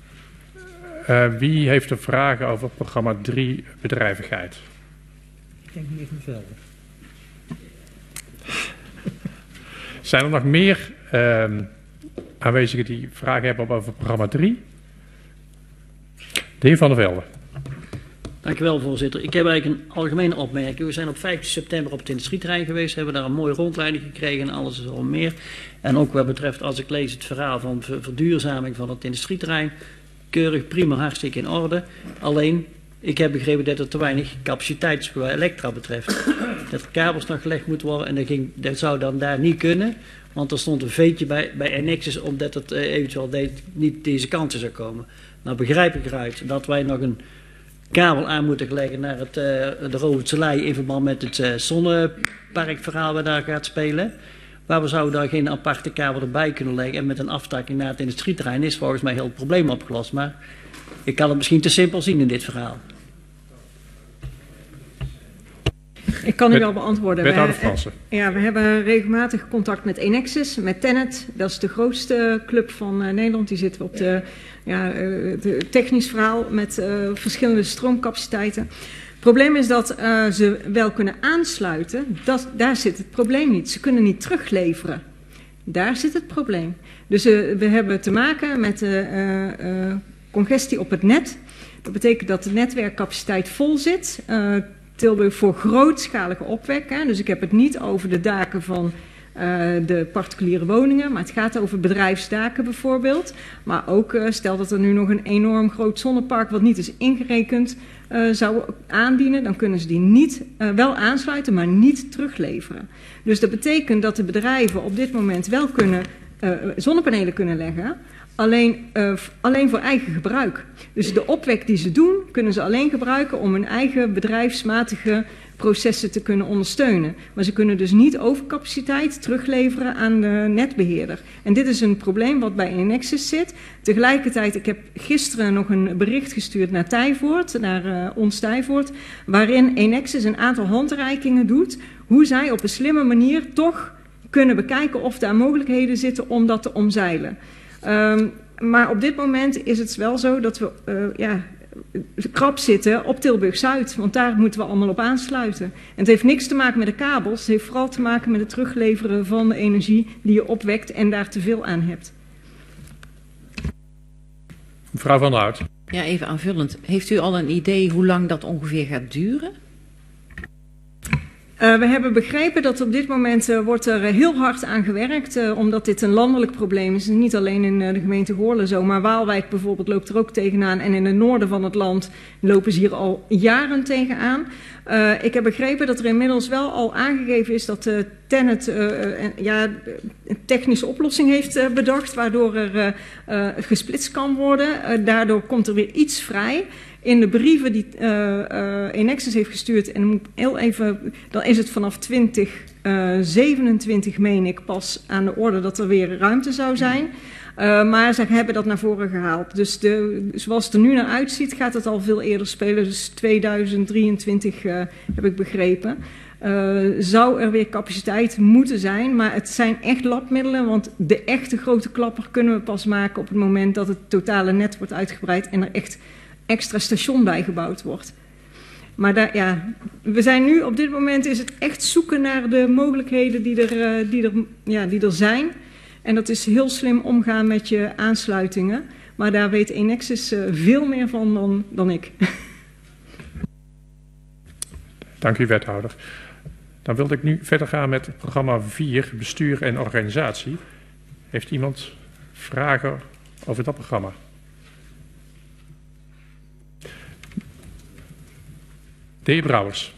Wie heeft er vragen over programma 3 bedrijvigheid? Ik denk niet even Velde. Zijn er nog meer aanwezigen die vragen hebben over programma 3? De heer Van der Velde. Dank u wel, voorzitter. Ik heb eigenlijk een algemene opmerking. We zijn op 15 september op het industrieterrein geweest, hebben daar een mooie rondleiding gekregen en alles is al meer. En ook wat betreft, als ik lees het verhaal van verduurzaming van het industrieterrein, keurig, prima, hartstikke in orde. Alleen, ik heb begrepen dat er te weinig capaciteit is wat elektra betreft. Dat er kabels nog gelegd moeten worden en dat zou dan daar niet kunnen. Want er stond een veetje bij Enexis omdat het eventueel niet deze kanten zou komen. Nou begrijp ik eruit dat wij nog een kabel aan moeten leggen naar de Rovertselei in verband met het zonneparkverhaal wat daar gaat spelen. Maar we zouden daar geen aparte kabel erbij kunnen leggen en met een aftakking naar het industrieterrein is volgens mij heel het probleem opgelost. Maar ik kan het misschien te simpel zien in dit verhaal. Ik kan u wel beantwoorden. Wethouder Fransen. We hebben regelmatig contact met Enexis, met Tennet. Dat is de grootste club van Nederland. Die zitten op de technisch verhaal met verschillende stroomcapaciteiten. Het probleem is dat ze wel kunnen aansluiten. Daar zit het probleem niet. Ze kunnen niet terugleveren. Daar zit het probleem. Dus we hebben te maken met congestie op het net. Dat betekent dat de netwerkcapaciteit vol zit. Tilburg voor grootschalige opwek. Hè. Dus ik heb het niet over de daken van de particuliere woningen, maar het gaat over bedrijfsdaken bijvoorbeeld. Maar ook stel dat er nu nog een enorm groot zonnepark wat niet is ingerekend zou aandienen, dan kunnen ze die niet wel aansluiten, maar niet terugleveren. Dus dat betekent dat de bedrijven op dit moment wel kunnen zonnepanelen kunnen leggen, alleen voor eigen gebruik. Dus de opwek die ze doen, kunnen ze alleen gebruiken om hun eigen bedrijfsmatige processen te kunnen ondersteunen. Maar ze kunnen dus niet overcapaciteit terugleveren aan de netbeheerder. En dit is een probleem wat bij Enexis zit. Tegelijkertijd, ik heb gisteren nog een bericht gestuurd naar Tijvoort, naar ons Tijvoort, waarin Enexis een aantal handreikingen doet, hoe zij op een slimme manier toch kunnen bekijken of daar mogelijkheden zitten om dat te omzeilen. Maar op dit moment is het wel zo dat we krap zitten op Tilburg-Zuid. Want daar moeten we allemaal op aansluiten. En het heeft niks te maken met de kabels. Het heeft vooral te maken met het terugleveren van de energie die je opwekt en daar te veel aan hebt. Mevrouw Van der Hout. Ja, even aanvullend. Heeft u al een idee hoe lang dat ongeveer gaat duren? We hebben begrepen dat op dit moment wordt er heel hard aan gewerkt, omdat dit een landelijk probleem is. Niet alleen in de gemeente Goorlen zo, maar Waalwijk bijvoorbeeld loopt er ook tegenaan. En in het noorden van het land lopen ze hier al jaren tegenaan. Ik heb begrepen dat er inmiddels wel al aangegeven is dat Tennet een technische oplossing heeft bedacht, waardoor er gesplitst kan worden. Daardoor komt er weer iets vrij. In de brieven die Enexis heeft gestuurd, en heel even, dan is het vanaf 2027, meen ik, pas aan de orde dat er weer ruimte zou zijn. Maar ze hebben dat naar voren gehaald. Dus zoals het er nu naar uitziet, gaat het al veel eerder spelen. Dus 2023 heb ik begrepen. Zou er weer capaciteit moeten zijn, maar het zijn echt labmiddelen, want de echte grote klapper kunnen we pas maken op het moment dat het totale net wordt uitgebreid en er echt extra station bijgebouwd wordt. Maar we zijn nu, op dit moment is het echt zoeken naar de mogelijkheden die er zijn. En dat is heel slim omgaan met je aansluitingen. Maar daar weet Enexis veel meer van dan ik. Dank u, wethouder. Dan wilde ik nu verder gaan met programma 4, bestuur en organisatie. Heeft iemand vragen over dat programma? De heer Brouwers.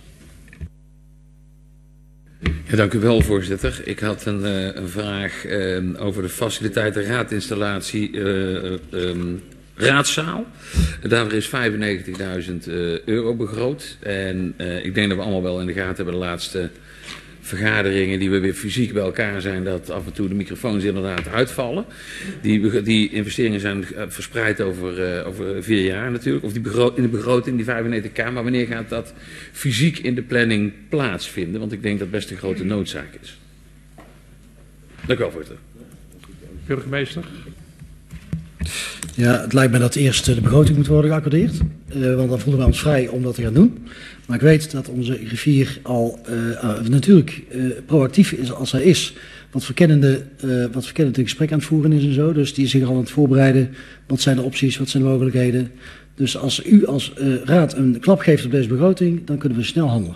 Ja, dank u wel, voorzitter. Ik had een vraag over de faciliteiten raadinstallatie raadzaal. Daarvoor is €95.000 begroot. En ik denk dat we allemaal wel in de gaten hebben de laatste vergaderingen die we weer fysiek bij elkaar zijn, dat af en toe de microfoons inderdaad uitvallen. Die investeringen zijn verspreid over 4 jaar natuurlijk. Of in de begroting, die 95k. Maar wanneer gaat dat fysiek in de planning plaatsvinden? Want ik denk dat best een grote noodzaak is. Dank u wel, voorzitter. Burgemeester. Ja, het lijkt me dat eerst de begroting moet worden geaccordeerd. Want dan voelen we ons vrij om dat te gaan doen. Maar ik weet dat onze griffier al natuurlijk proactief is als hij is. wat verkennend een gesprek aan het voeren is en zo. Dus die is zich al aan het voorbereiden. Wat zijn de opties, wat zijn de mogelijkheden. Dus als u als raad een klap geeft op deze begroting, dan kunnen we snel handelen.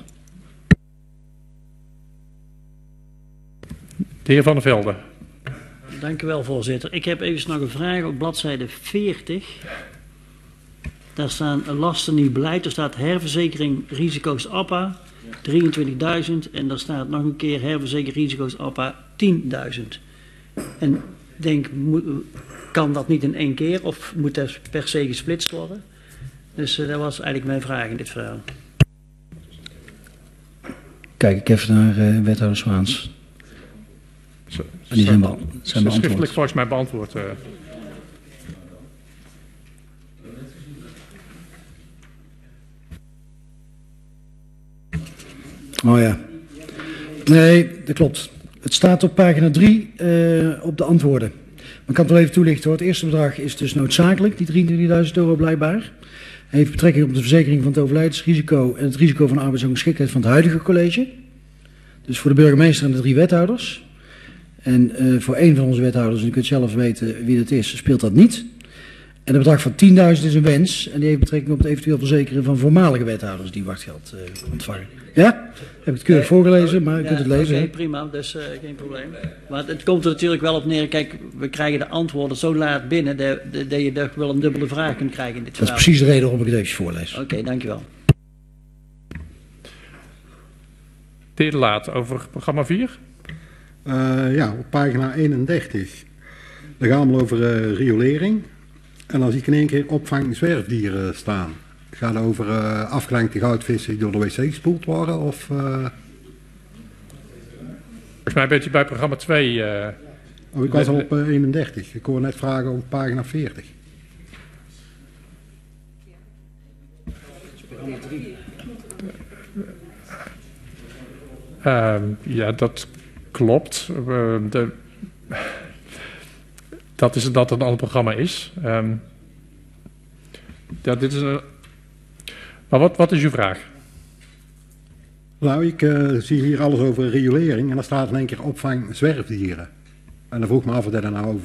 De heer Van der Velde. Dank u wel, voorzitter. Ik heb even nog een vraag op bladzijde 40. Daar staan lasten nieuw beleid. Er staat herverzekering risico's APA 23.000 en daar staat nog een keer herverzekering risico's APA 10.000. En denk, kan dat niet in één keer of moet dat per se gesplitst worden? Dus dat was eigenlijk mijn vraag in dit verhaal. Kijk ik even naar wethouder Zwaans. En die zijn beantwoord. Schriftelijk volgens mij beantwoord. Oh ja. Nee, dat klopt. Het staat op pagina 3 op de antwoorden. Maar ik kan het wel even toelichten hoor. Het eerste bedrag is dus noodzakelijk, die €23.000 blijkbaar. Heeft betrekking op de verzekering van het overlijdensrisico en het risico van arbeidsongeschiktheid van het huidige college. Dus voor de burgemeester en de 3 wethouders. En voor één van onze wethouders, en u kunt zelf weten wie dat is, speelt dat niet. En het bedrag van 10.000 is een wens. En die heeft betrekking op het eventueel verzekeren van voormalige wethouders die wachtgeld ontvangen. Ja? Heb ik het keurig voorgelezen, maar u kunt het lezen. Oké, prima, dus geen probleem. Maar het komt er natuurlijk wel op neer. Kijk, we krijgen de antwoorden zo laat binnen dat je toch wel een dubbele vraag kunt krijgen in dit verhaal. Dat is precies de reden waarom ik het even voorlees. Oké, dankjewel. De heer De Laat over programma 4. Ja, op pagina 31. Daar gaan we over riolering. En dan zie ik in één keer opvang zwerfdieren staan. Gaat het over afgelenkte goudvissen die door de wc gespoeld worden? Of, Volgens mij bent u bij programma 2. ik was al op 31. Ik hoor net vragen op pagina 40. Ja, dat klopt. Dat is dat het een ander programma is. Ja, dit is een... Maar wat is uw vraag? Nou, ik zie hier alles over riolering en dan staat in één keer opvang zwerfdieren. En dan vroeg me af wat er nou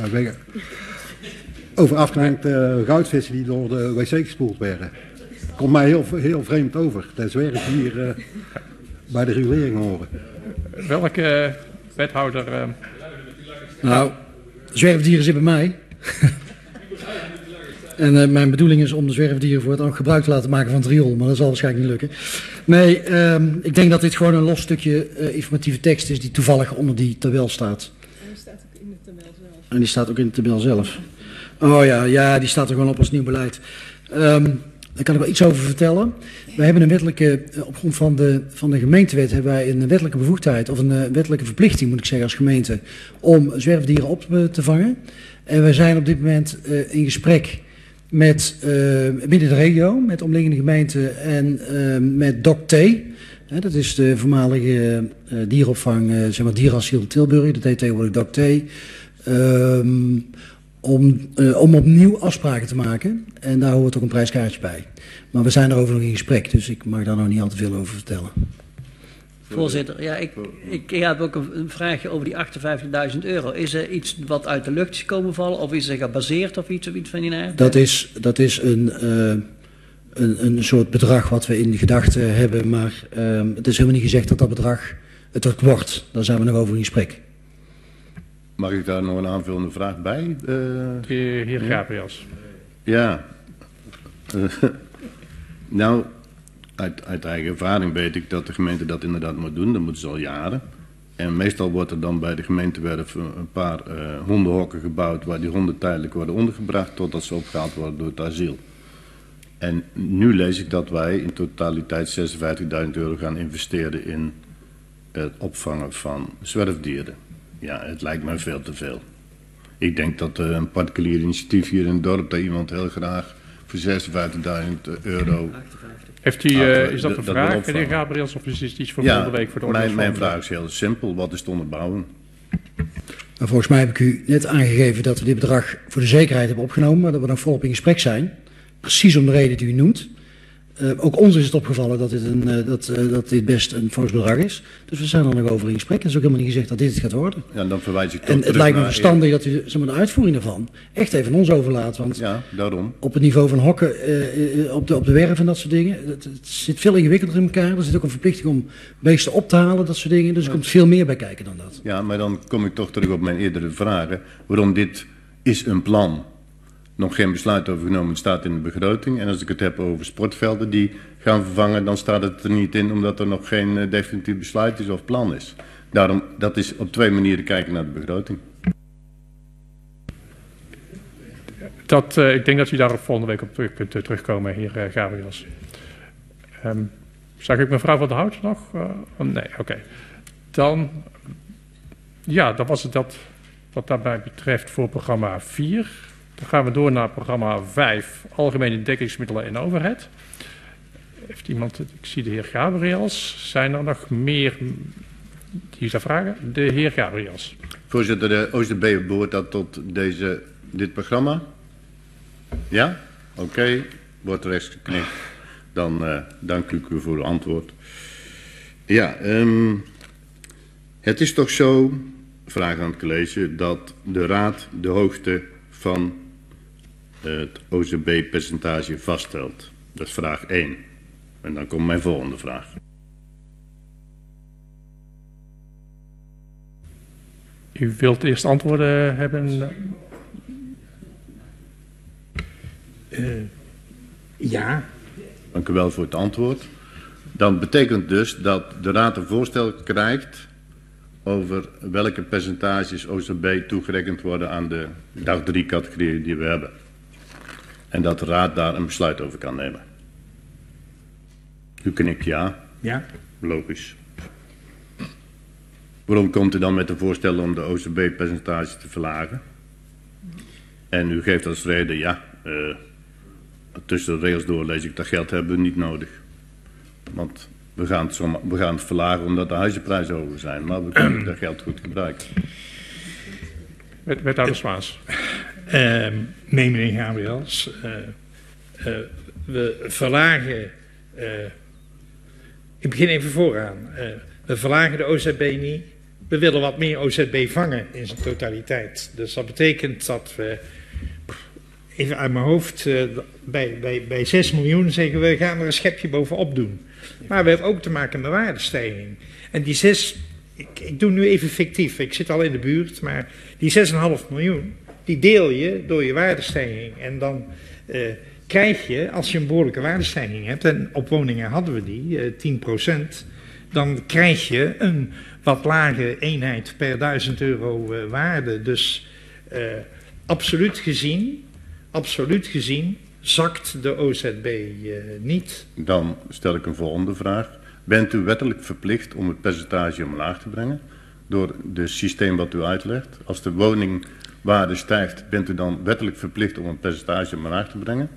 over afgelenkte goudvissen die door de wc gespoeld werden. Komt mij heel vreemd over, dat zwerfdieren bij de riolering horen. Welke wethouder... Nou, zwerfdieren zitten bij mij. En mijn bedoeling is om de zwerfdieren voor het ook gebruik te laten maken van het riool, maar dat zal waarschijnlijk niet lukken. Nee, ik denk dat dit gewoon een los stukje informatieve tekst is die toevallig onder die tabel staat. En die staat ook in de tabel zelf. En die staat ook in de tabel zelf. Oh ja, die staat er gewoon op als nieuw beleid. Daar kan ik wel iets over vertellen. Wij hebben een wettelijke, op grond van de gemeentewet, hebben wij een wettelijke bevoegdheid, of een wettelijke verplichting moet ik zeggen als gemeente, om zwerfdieren op te vangen. En wij zijn op dit moment in gesprek met binnen de regio, met omliggende gemeenten en met DocT. Dat is de voormalige dieropvang, zeg maar dierasiel Tilburg, dat heet tegenwoordig DocT. Om opnieuw afspraken te maken. En daar hoort ook een prijskaartje bij. Maar we zijn erover nog in gesprek, dus ik mag daar nog niet al te veel over vertellen. Voorzitter, ja, ik heb ook een vraagje over die €58.000. Is er iets wat uit de lucht is komen vallen? Of is er gebaseerd of iets van die aard? Dat is een soort bedrag wat we in gedachten hebben. Maar het is helemaal niet gezegd dat dat bedrag het ook wordt. Daar zijn we nog over in gesprek. Mag ik daar nog een aanvullende vraag bij? De heer Gabriels. Ja. Nou, uit eigen ervaring weet ik dat de gemeente dat inderdaad moet doen. Dat moeten ze al jaren. En meestal wordt er dan bij de gemeentewerf een paar hondenhokken gebouwd waar die honden tijdelijk worden ondergebracht totdat ze opgehaald worden door het asiel. En nu lees ik dat wij in totaliteit €56.000 gaan investeren in het opvangen van zwerfdieren. Ja, het lijkt mij veel te veel. Ik denk dat een particulier initiatief hier in het dorp, dat iemand heel graag voor €56.000... Heeft u, is dat een vraag, meneer Gabriels, of is het iets voor volgende week voor de orde? Mijn vraag is heel simpel. Wat is te onderbouwen? Maar volgens mij heb ik u net aangegeven dat we dit bedrag voor de zekerheid hebben opgenomen, maar dat we nog volop in gesprek zijn. Precies om de reden die u noemt. Ook ons is het opgevallen dat dit best een fors bedrag is. Dus we zijn er nog over in gesprek. Het is ook helemaal niet gezegd dat dit het gaat worden. Ja, dan verwijs ik toch en het lijkt me verstandig dat u de uitvoering daarvan echt even aan ons overlaat. Want ja, daarom. Op het niveau van hokken, op de werf en dat soort dingen, het zit veel ingewikkelder in elkaar. Er zit ook een verplichting om beesten op te halen, dat soort dingen. Dus er komt veel meer bij kijken dan dat. Ja, maar dan kom ik toch terug op mijn eerdere vragen. Waarom dit is een plan? Nog geen besluit over genomen, het staat in de begroting. En als ik het heb over sportvelden die gaan vervangen, dan staat het er niet in, omdat er nog geen definitief besluit is of plan is. Daarom, dat is op 2 manieren kijken naar de begroting. Ik denk dat u daar volgende week op terug kunt terugkomen, heer Gabriels. Zag ik mevrouw Van der Hout nog? Nee, oké. Dan was het dat wat daarbij betreft voor programma 4. Dan gaan we door naar programma 5, algemene dekkingsmiddelen en overheid. Heeft iemand, ik zie de heer Gabriels. Zijn er nog meer die daar vragen? De heer Gabriels. Voorzitter, de OZB behoort dat tot dit programma? Ja? Oké. Wordt rechts geknikt. Dan dank ik u voor uw antwoord. Ja, het is toch zo, vraag aan het college, dat de raad de hoogte van het OZB-percentage vaststelt. Dat is vraag 1. En dan komt mijn volgende vraag. U wilt eerst antwoorden hebben? Ja. Dank u wel voor het antwoord. Dan betekent dus dat de raad een voorstel krijgt over welke percentages OZB toegerekend worden aan de dag 3 categorieën die we hebben. En dat de raad daar een besluit over kan nemen. U knikt ja. Ja. Logisch. Waarom komt u dan met een voorstel om de OZB-percentage te verlagen? En u geeft als reden, ja, tussen de regels door lees ik, dat geld hebben we niet nodig. Want we gaan het verlagen omdat de huizenprijzen hoger zijn, maar we kunnen dat geld goed gebruiken. Wethouder Swaans. Nee, meneer Gabriels. We verlagen... ik begin even vooraan. We verlagen de OZB niet. We willen wat meer OZB vangen in zijn totaliteit. Dus dat betekent dat we... Even uit mijn hoofd, bij 6 miljoen zeggen we gaan er een schepje bovenop doen. Maar we hebben ook te maken met waardestijging. En die 6, ik doe nu even fictief, ik zit al in de buurt, maar die 6,5 miljoen, die deel je door je waardestijging. En dan krijg je, als je een behoorlijke waardestijging hebt, en op woningen hadden we die, 10%, dan krijg je een wat lage eenheid per 1000 euro waarde. Dus absoluut gezien zakt de OZB niet. Dan stel ik een volgende vraag. Bent u wettelijk verplicht om het percentage omlaag te brengen door het systeem wat u uitlegt? Als de woningwaarde stijgt, bent u dan wettelijk verplicht om het percentage omlaag te brengen?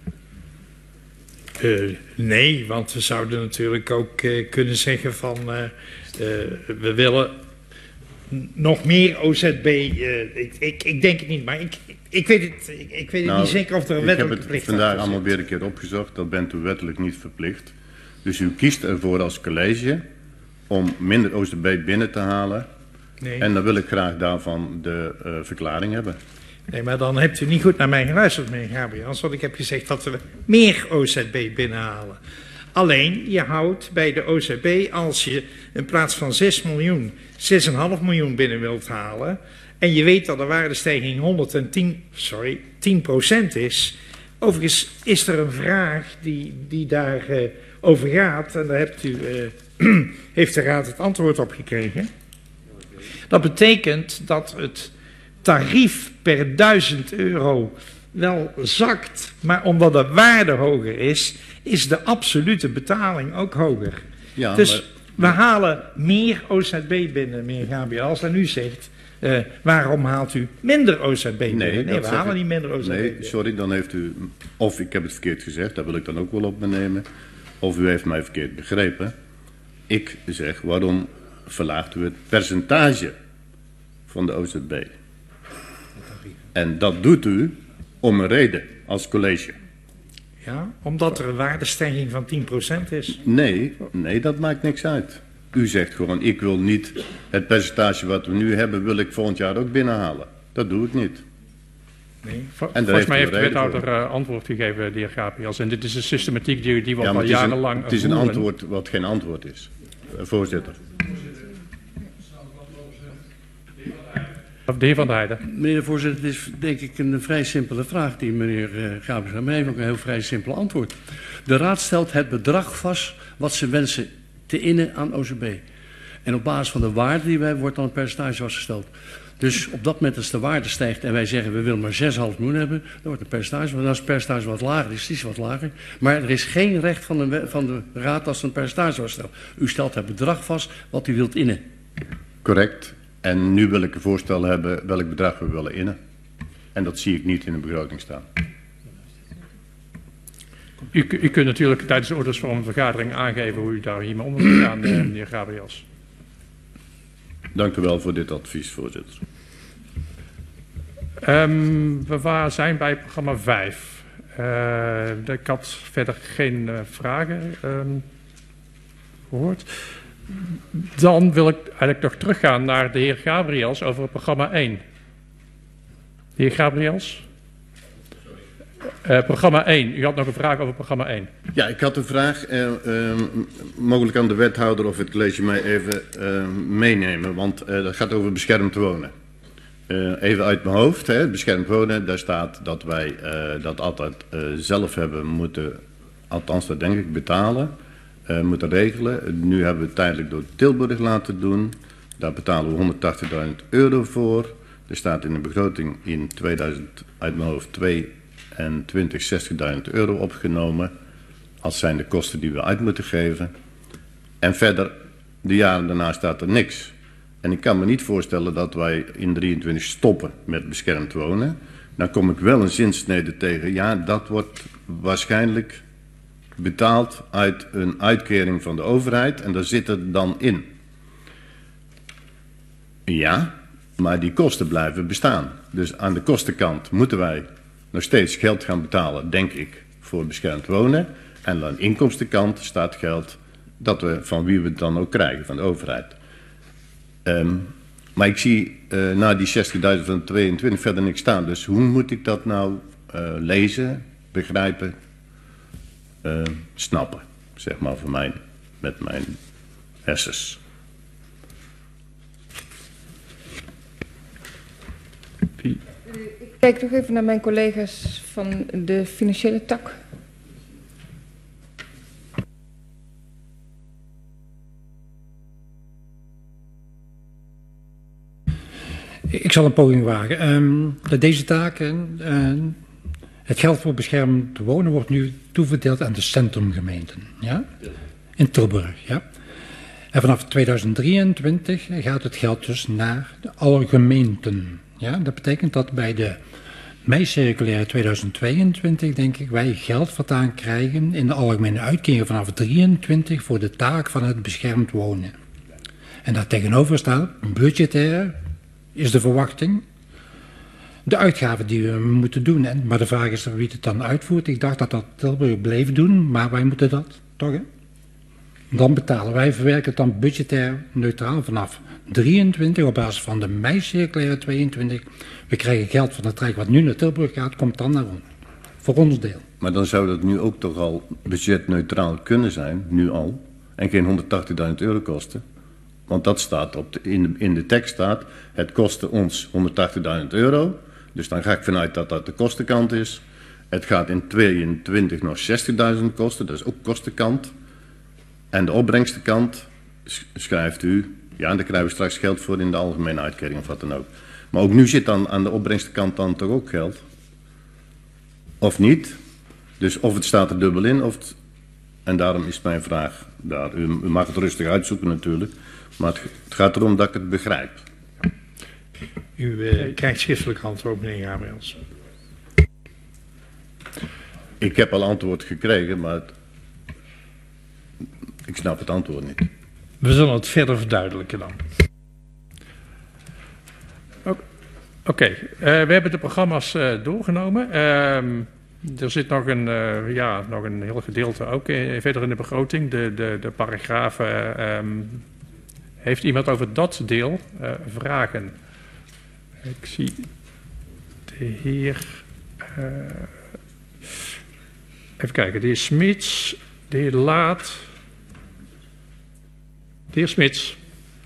Nee, want we zouden natuurlijk ook kunnen zeggen van we willen nog meer OZB. Ik denk het niet, maar ik weet het niet zeker of er een wettelijke plicht is. Ik heb het vandaag allemaal weer een keer opgezocht. Dat bent u wettelijk niet verplicht. Dus u kiest ervoor als college om minder OZB binnen te halen. Nee. En dan wil ik graag daarvan de verklaring hebben. Nee, maar dan hebt u niet goed naar mij geluisterd, meneer Gabriels. Want ik heb gezegd dat we meer OZB binnenhalen. Alleen, je houdt bij de OZB, als je in plaats van 6 miljoen, 6,5 miljoen binnen wilt halen, en je weet dat de waardestijging 10% is. Overigens is er een vraag die daar over gaat, en daar heeft de Raad het antwoord op gekregen. Dat betekent dat het tarief per 1000 euro wel zakt, maar omdat de waarde hoger is de absolute betaling ook hoger. Ja, dus we halen meer OZB binnen, meneer Gabriels, en u zegt, waarom haalt u minder OZB binnen? Nee, we halen niet minder OZB binnen. Nee, sorry, dan heeft u, of ik heb het verkeerd gezegd, daar wil ik dan ook wel op benemen, of u heeft mij verkeerd begrepen. Ik zeg, waarom verlaagt u het percentage van de OZB? En dat doet u om een reden als college. Ja, omdat er een waardestijging van 10% is. Nee, dat maakt niks uit. U zegt gewoon, ik wil niet het percentage wat we nu hebben, wil ik volgend jaar ook binnenhalen. Dat doe ik niet. Nee. Volgens mij heeft de wethouder antwoord gegeven, de heer Gabriels. En dit is een systematiek die we al jarenlang... Het is een antwoord wat geen antwoord is, voorzitter. De heer Van der Heijden. Meneer de voorzitter, het is denk ik een vrij simpele vraag die meneer Gabriels heeft. Maar hij heeft ook een heel vrij simpel antwoord. De raad stelt het bedrag vast wat ze wensen te innen aan OZB. En op basis van de waarde die wij wordt dan een percentage vastgesteld. Dus op dat moment als de waarde stijgt en wij zeggen we willen maar 6,5 miljoen hebben, dan wordt een percentage. Want als het percentage wat lager is, is het wat lager. Maar er is geen recht van de raad als een percentage vaststelt. U stelt het bedrag vast wat u wilt innen. Correct. En nu wil ik een voorstel hebben welk bedrag we willen innen. En dat zie ik niet in de begroting staan. U kunt natuurlijk tijdens de ordensvormende vergadering aangeven hoe u daar hiermee om wilt gaan, meneer Gabriels. Dank u wel voor dit advies, voorzitter. We zijn bij programma 5. Ik had verder geen vragen gehoord. Dan wil ik eigenlijk nog teruggaan naar de heer Gabriels over programma 1. De heer Gabriels? Programma 1. U had nog een vraag over programma 1. Ja, ik had een vraag. Mogelijk aan de wethouder of het college mij even meenemen. Want dat gaat over beschermd wonen. Even uit mijn hoofd. Beschermd wonen, daar staat dat wij dat altijd zelf hebben moeten, althans dat denk ik, betalen. Moeten regelen. Nu hebben we het tijdelijk door Tilburg laten doen. Daar betalen we €180.000 voor. Er staat in de begroting in 2000 uit mijn hoofd 22 €60.000 opgenomen. Als zijn de kosten die we uit moeten geven. En verder, de jaren daarna staat er niks. En ik kan me niet voorstellen dat wij in 23 stoppen met beschermd wonen. Dan kom ik wel een zinsnede tegen. Ja, dat wordt waarschijnlijk betaald uit een uitkering van de overheid en daar zit het dan in. Ja, maar die kosten blijven bestaan. Dus aan de kostenkant moeten wij nog steeds geld gaan betalen, denk ik, voor beschermd wonen. En aan de inkomstenkant staat geld dat we van wie we het dan ook krijgen, van de overheid. Maar ik zie na die 60.000 van 22 verder niks staan. Dus hoe moet ik dat nou lezen, begrijpen? Snappen, zeg maar, voor mij, met mijn hersens. Ik kijk nog even naar mijn collega's van de financiële tak. Ik zal een poging wagen. Deze taken, het geld voor beschermd wonen wordt nu toeverdeeld aan de centrumgemeenten, ja? In Tilburg. Ja? En vanaf 2023 gaat het geld dus naar alle gemeenten. Ja? Dat betekent dat bij de meicirculaire 2022, denk ik, wij geld vandaan krijgen in de algemene uitkeringen vanaf 23 voor de taak van het beschermd wonen. En daar tegenover staat, budgetair is de verwachting, de uitgaven die we moeten doen. Maar de vraag is wie het dan uitvoert. Ik dacht dat Tilburg bleef doen, maar wij moeten dat toch, hè? Dan betalen wij, verwerken het dan budgetair neutraal vanaf 23 op basis van de meicirculaire 22. We krijgen geld van het Rijk wat nu naar Tilburg gaat, komt dan naar ons. Voor ons deel. Maar dan zou dat nu ook toch al budgetneutraal kunnen zijn, nu al. En geen €180.000 kosten. Want dat staat in de tekst staat, het kostte ons €180.000. Dus dan ga ik vanuit dat dat de kostenkant is. Het gaat in 22 nog 60.000 kosten, dat is ook kostenkant. En de opbrengstenkant schrijft u, ja, daar krijgen we straks geld voor in de algemene uitkering of wat dan ook. Maar ook nu zit dan aan de opbrengstenkant dan toch ook geld? Of niet? Dus of het staat er dubbel in, of het, en daarom is mijn vraag daar. U mag het rustig uitzoeken natuurlijk, maar het gaat erom dat ik het begrijp. U krijgt schriftelijk antwoord, meneer Gabriels. Ik heb al antwoord gekregen, maar ik snap het antwoord niet. We zullen het verder verduidelijken dan. Oké, we hebben de programma's doorgenomen. Er zit nog een heel gedeelte ook verder in de begroting. De paragrafen. Heeft iemand over dat deel vragen? Ik zie de heer... even kijken, de heer Smits, de heer Laat... De heer Smits.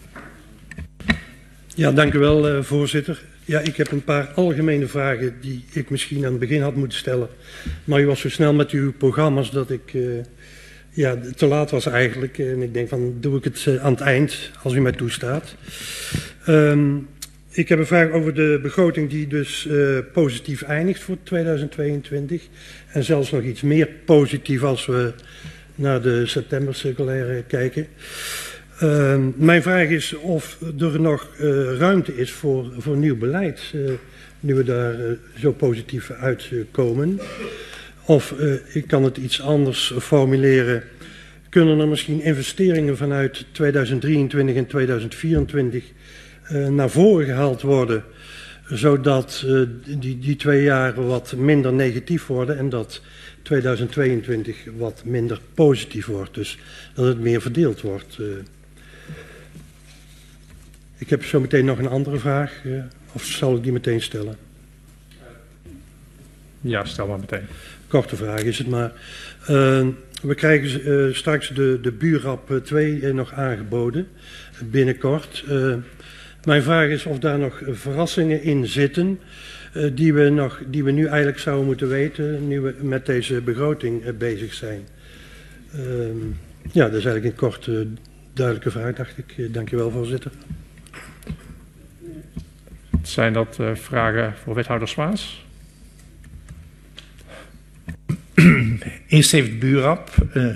Ja, dank u wel, voorzitter. Ja, ik heb een paar algemene vragen die ik misschien aan het begin had moeten stellen. Maar u was zo snel met uw programma's dat ik te laat was eigenlijk. En ik denk van, doe ik het aan het eind, als u mij toestaat. Ik heb een vraag over de begroting die dus positief eindigt voor 2022. En zelfs nog iets meer positief als we naar de septembercirculaire kijken. Mijn vraag is of er nog ruimte is voor nieuw beleid, nu we daar zo positief uitkomen. Of ik kan het iets anders formuleren. Kunnen er misschien investeringen vanuit 2023 en 2024 naar voren gehaald worden, zodat die 2 jaar wat minder negatief worden en dat 2022 wat minder positief wordt, dus dat het meer verdeeld wordt. Ik heb zo meteen nog een andere vraag, of zal ik die meteen stellen? Ja, stel maar meteen. Korte vraag is het maar. We krijgen straks de Buurrap 2 nog aangeboden, binnenkort. Mijn vraag is of daar nog verrassingen in zitten, die we nu eigenlijk zouden moeten weten, nu we met deze begroting bezig zijn. Ja, dat is eigenlijk een korte, duidelijke vraag, dacht ik. Dank u wel, voorzitter. Zijn dat vragen voor wethouder Swaas? Eerst even de Buurrap.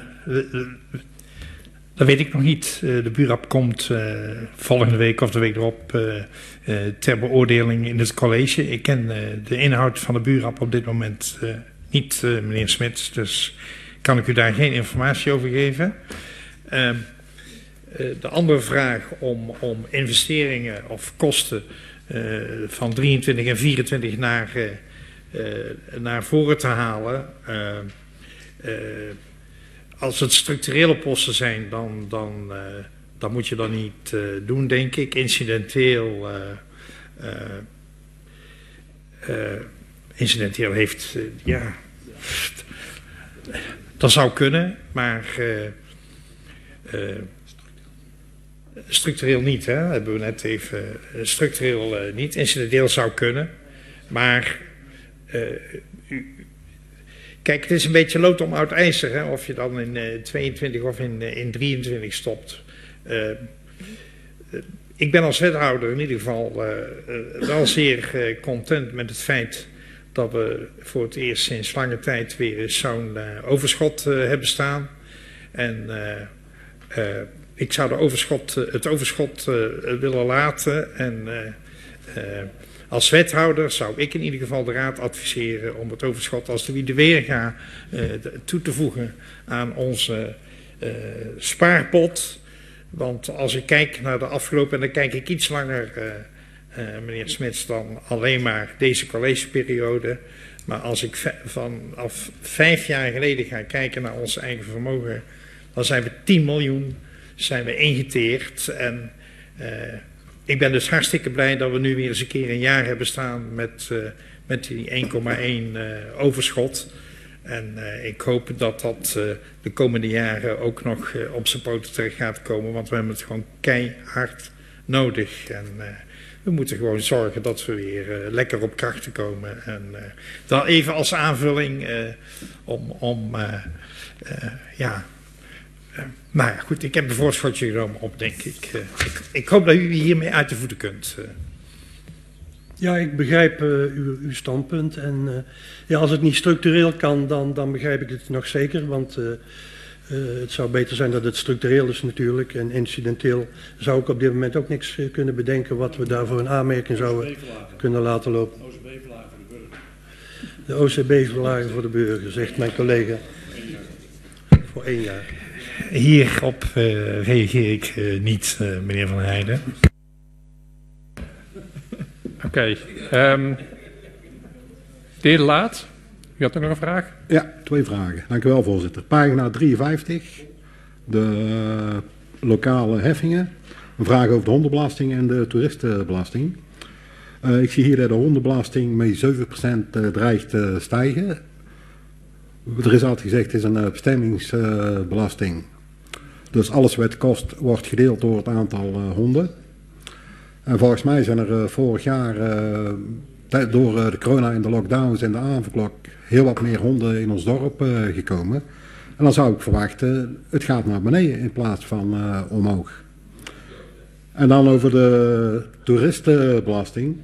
Dat weet ik nog niet. De Buurrap komt volgende week of de week erop ter beoordeling in het college. Ik ken de inhoud van de Buurrap op dit moment niet, meneer Smits. Dus kan ik u daar geen informatie over geven. De andere vraag om investeringen of kosten van 23 en 24 naar voren te halen. Als het structurele posten zijn, dan moet je dat niet doen, denk ik. Incidenteel heeft, dat zou kunnen, maar structureel niet, hè? Hebben we net even. Structureel niet, incidenteel zou kunnen, maar kijk, het is een beetje lood om oud ijzer, hè? Of je dan in 22 of in 23 stopt. Ik ben als wethouder in ieder geval wel zeer content met het feit dat we voor het eerst sinds lange tijd weer zo'n overschot hebben staan. En ik zou het overschot willen laten. En als wethouder zou ik in ieder geval de raad adviseren om het overschot als de Wie de Weerga toe te voegen aan onze spaarpot. Want als ik kijk naar de afgelopen, en dan kijk ik iets langer, meneer Smits, dan alleen maar deze collegeperiode. Maar als ik vanaf 5 jaar geleden ga kijken naar ons eigen vermogen, dan zijn we 10 miljoen ingeteerd. En ik ben dus hartstikke blij dat we nu weer eens een keer een jaar hebben staan met die 1,1 overschot. En ik hoop dat dat de komende jaren ook nog op zijn poten terecht gaat komen. Want we hebben het gewoon keihard nodig. En we moeten gewoon zorgen dat we weer lekker op krachten komen. En dan even als aanvulling nou ja, goed, ik heb een voorschotje genomen op, denk ik. Ik hoop dat u hiermee uit de voeten kunt. Ja, ik begrijp uw standpunt. En als het niet structureel kan, dan begrijp ik het nog zeker. Want het zou beter zijn dat het structureel is natuurlijk. En incidenteel zou ik op dit moment ook niks kunnen bedenken wat we daarvoor een aanmerking zouden kunnen laten lopen. De OCB-verlagen voor de burger, zegt mijn collega. Voor 1 jaar. Hierop reageer ik niet, meneer Van Heijden. Oké. De heer Laat, u U had nog een vraag? Ja, 2 vragen. Dank u wel, voorzitter. Pagina 53, de lokale heffingen. Een vraag over de hondenbelasting en de toeristenbelasting. Ik zie hier dat de hondenbelasting met 7% dreigt te stijgen. Er is altijd gezegd, het is een bestemmingsbelasting. Dus alles wat het kost wordt gedeeld door het aantal honden. En volgens mij zijn er vorig jaar door de corona en de lockdowns en de avondklok heel wat meer honden in ons dorp gekomen. En dan zou ik verwachten, het gaat naar beneden in plaats van omhoog. En dan over de toeristenbelasting.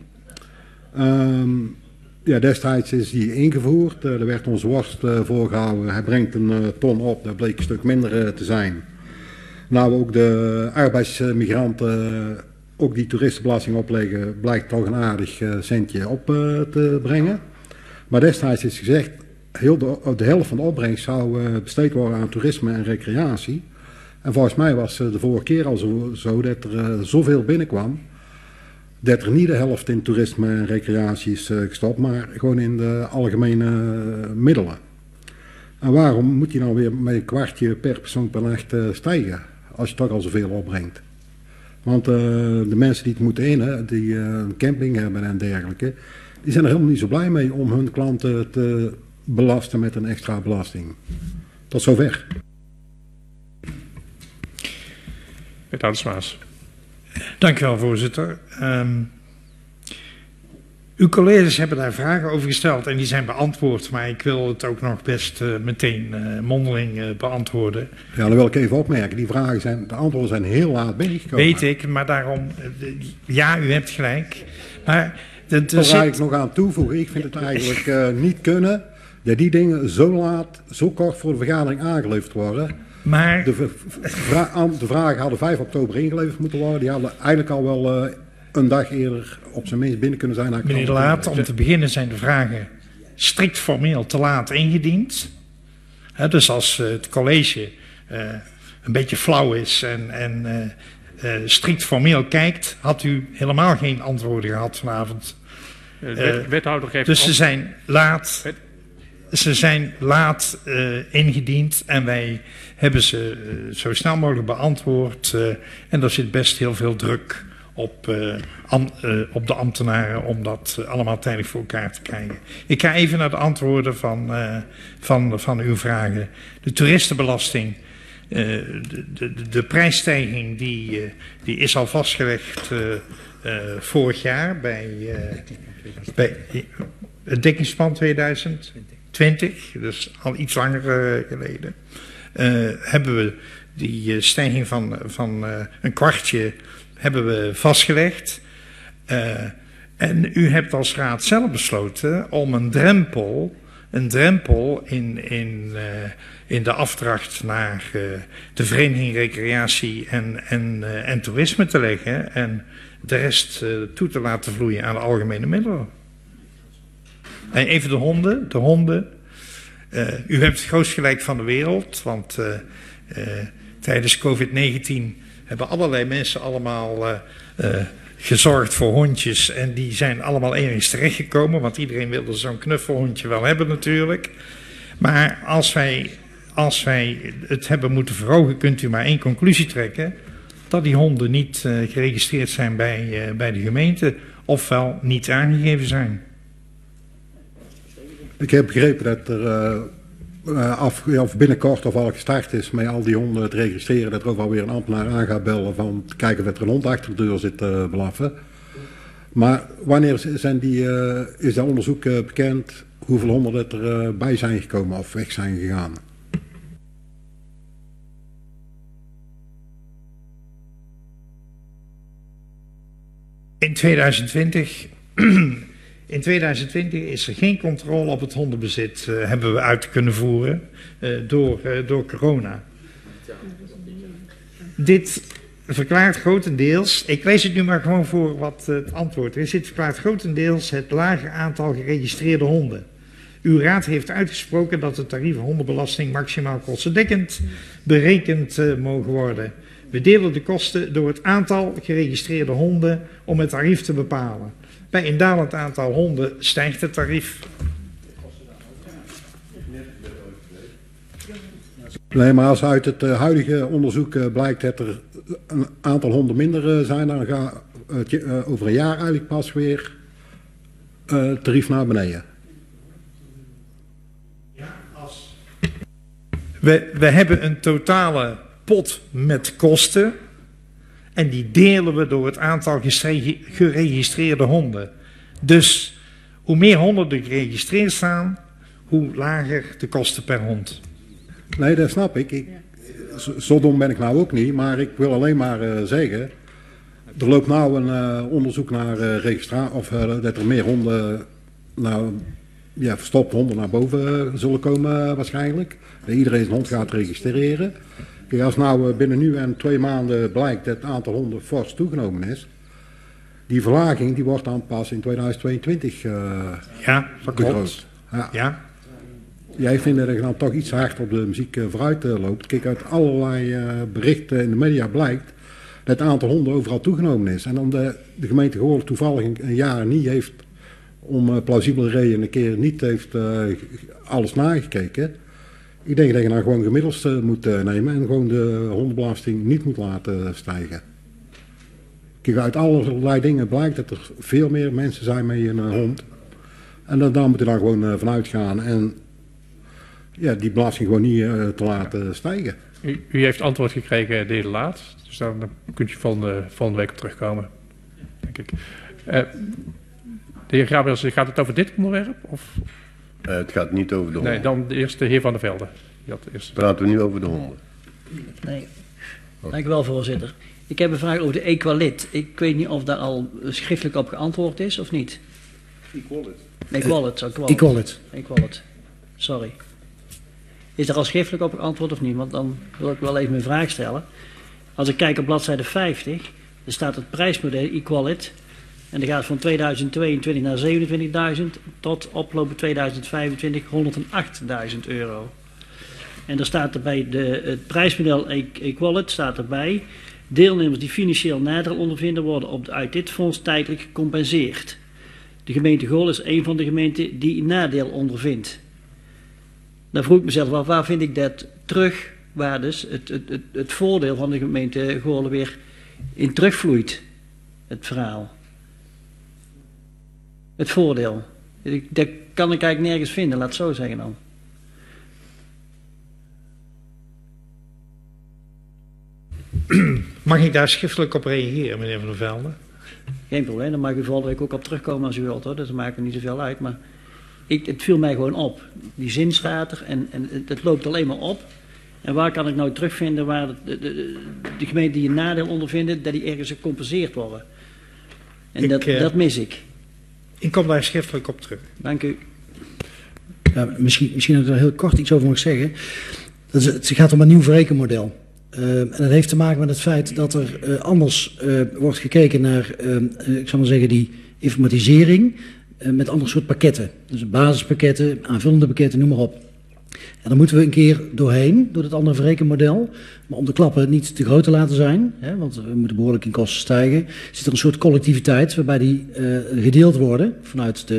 Ja, destijds is die ingevoerd. Er werd ons worst voorgehouden. Hij brengt een ton op. Dat bleek een stuk minder te zijn. Nou, ook de arbeidsmigranten ook die toeristenbelasting opleggen, blijkt toch een aardig centje op te brengen. Maar destijds is gezegd, de helft van de opbrengst zou besteed worden aan toerisme en recreatie. En volgens mij was de vorige keer al zo dat er zoveel binnenkwam, dat er niet de helft in toerisme en recreatie is gestopt, maar gewoon in de algemene middelen. En waarom moet je nou weer met een kwartje per persoon per nacht stijgen, als je toch al zoveel opbrengt? Want de mensen die het moeten innen, die een camping hebben en dergelijke, die zijn er helemaal niet zo blij mee om hun klanten te belasten met een extra belasting. Tot zover. Wethouder Smaas. Dank u wel, voorzitter. Uw collega's hebben daar vragen over gesteld en die zijn beantwoord, maar ik wil het ook nog best meteen mondeling beantwoorden. Ja, dan wil ik even opmerken, de antwoorden zijn heel laat binnengekomen. Weet ik, maar daarom, ja, u hebt gelijk. Maar daar ga ik nog aan toevoegen. Ik vind het eigenlijk niet kunnen dat die dingen zo laat, zo kort voor de vergadering aangeleverd worden. Maar de vragen hadden 5 oktober ingeleverd moeten worden. Die hadden eigenlijk al wel een dag eerder op zijn minst binnen kunnen zijn. Meneer De Laat, om te beginnen zijn de vragen strikt formeel te laat ingediend. Dus als het college een beetje flauw is en strikt formeel kijkt, had u helemaal geen antwoorden gehad vanavond. Wethouder geeft dus ze zijn laat ingediend en wij hebben ze zo snel mogelijk beantwoord. En er zit best heel veel druk op de ambtenaren om dat allemaal tijdig voor elkaar te krijgen. Ik ga even naar de antwoorden van uw vragen. De toeristenbelasting, de prijsstijging die is al vastgelegd vorig jaar bij het dekkingsplan 2020, dus al iets langer geleden. Hebben we die stijging van een kwartje hebben we vastgelegd. En u hebt als raad zelf besloten om een drempel in de afdracht naar de Vereniging Recreatie en Toerisme te leggen en de rest toe te laten vloeien aan de algemene middelen. En even de honden. U hebt het grootst gelijk van de wereld, want tijdens COVID-19 hebben allerlei mensen allemaal gezorgd voor hondjes en die zijn allemaal ergens terechtgekomen, want iedereen wilde zo'n knuffelhondje wel hebben natuurlijk. Maar als wij het hebben moeten verhogen, kunt u maar één conclusie trekken, dat die honden niet geregistreerd zijn bij de gemeente, ofwel niet aangegeven zijn. Ik heb begrepen dat er of binnenkort of al gestart is met al die honden te registreren, dat er ook wel weer een ambtenaar aan gaat bellen van te kijken of er een hond achter de deur zit te blaffen. Maar wanneer is dat onderzoek bekend hoeveel honden er bij zijn gekomen of weg zijn gegaan? In 2020 is er geen controle op het hondenbezit, hebben we uit kunnen voeren door corona. Dit verklaart grotendeels, ik lees het nu maar gewoon voor wat het antwoord is, dit verklaart grotendeels het lage aantal geregistreerde honden. Uw raad heeft uitgesproken dat de tarieven hondenbelasting maximaal kostendekkend berekend mogen worden. We delen de kosten door het aantal geregistreerde honden om het tarief te bepalen. Bij een dalend aantal honden stijgt het tarief. Nee, maar als uit het huidige onderzoek blijkt dat er een aantal honden minder zijn, dan gaat over een jaar eigenlijk pas weer het tarief naar beneden. We hebben een totale pot met kosten en die delen we door het aantal geregistreerde honden. Dus hoe meer honden er geregistreerd staan, hoe lager de kosten per hond. Nee, dat snap ik. Zo dom ben ik nou ook niet, maar ik wil alleen maar zeggen, er loopt nou een onderzoek naar registratie, of dat er meer honden, verstopt honden naar boven zullen komen waarschijnlijk. Dat iedereen zijn hond gaat registreren. Kijk, als nou binnen nu en 2 maanden blijkt dat het aantal honden fors toegenomen is, die verlaging die wordt dan pas in 2022 ja, dat klopt. Ja. Jij vindt dat je dan toch iets hard op de muziek vooruit loopt. Kijk, uit allerlei berichten in de media blijkt dat het aantal honden overal toegenomen is. En dan de gemeente Goorlen toevallig een jaar niet heeft, om plausibele redenen een keer niet heeft alles nagekeken. Ik denk dat je nou gewoon gemiddeld moet nemen en gewoon de hondenbelasting niet moet laten stijgen. Kijk, uit allerlei dingen blijkt dat er veel meer mensen zijn met een hond. En daar moet je dan gewoon vanuit gaan en ja, die belasting gewoon niet te laten stijgen. U heeft antwoord gekregen de hele laat, dus dan kunt u volgende week op terugkomen, denk ik. De heer Gabriels, gaat het over dit onderwerp? Of? Het gaat niet over de honden. Nee, dan eerst de heer Van der Velde. Praten we nu over de honden? Nee. Dank u wel, voorzitter. Ik heb een vraag over de Equalit. Ik weet niet of daar al schriftelijk op geantwoord is of niet. Equalit. Sorry. Is er al schriftelijk op geantwoord of niet? Want dan wil ik wel even mijn vraag stellen. Als ik kijk op bladzijde 50, er staat het prijsmodel Equalit. En dat gaat van 2022 naar 27.000 tot oplopen 2025 108.000 euro. En er staat erbij, het prijsmodel Equalit staat erbij. Deelnemers die financieel nadeel ondervinden worden uit dit fonds tijdelijk gecompenseerd. De gemeente Goorlen is een van de gemeenten die nadeel ondervindt. Dan vroeg ik mezelf af, waar vind ik dat terug, waar dus het voordeel van de gemeente Goorlen weer in terugvloeit, het verhaal. Het voordeel. Dat kan ik eigenlijk nergens vinden, laat het zo zeggen dan. Mag ik daar schriftelijk op reageren, meneer Van der Velde? Geen probleem, dan mag u volgende week ook op terugkomen als u wilt, hoor. Dat maakt er niet zoveel uit, maar het viel mij gewoon op. Die zin staat er en het loopt alleen maar op. En waar kan ik nou terugvinden waar de gemeenten die een nadeel ondervinden, dat die ergens gecompenseerd worden? En dat mis ik. Ik kom daar schriftelijk op terug. Dank u. Ja, misschien dat ik er heel kort iets over mag zeggen. Het gaat om een nieuw verrekenmodel. En dat heeft te maken met het feit dat er anders wordt gekeken naar, ik zal maar zeggen, die informatisering met ander soort pakketten. Dus basispakketten, aanvullende pakketten, noem maar op. En dan moeten we een keer doorheen, door het andere verrekenmodel. Maar om de klappen niet te groot te laten zijn, hè, want we moeten behoorlijk in kosten stijgen, zit er een soort collectiviteit waarbij die gedeeld worden vanuit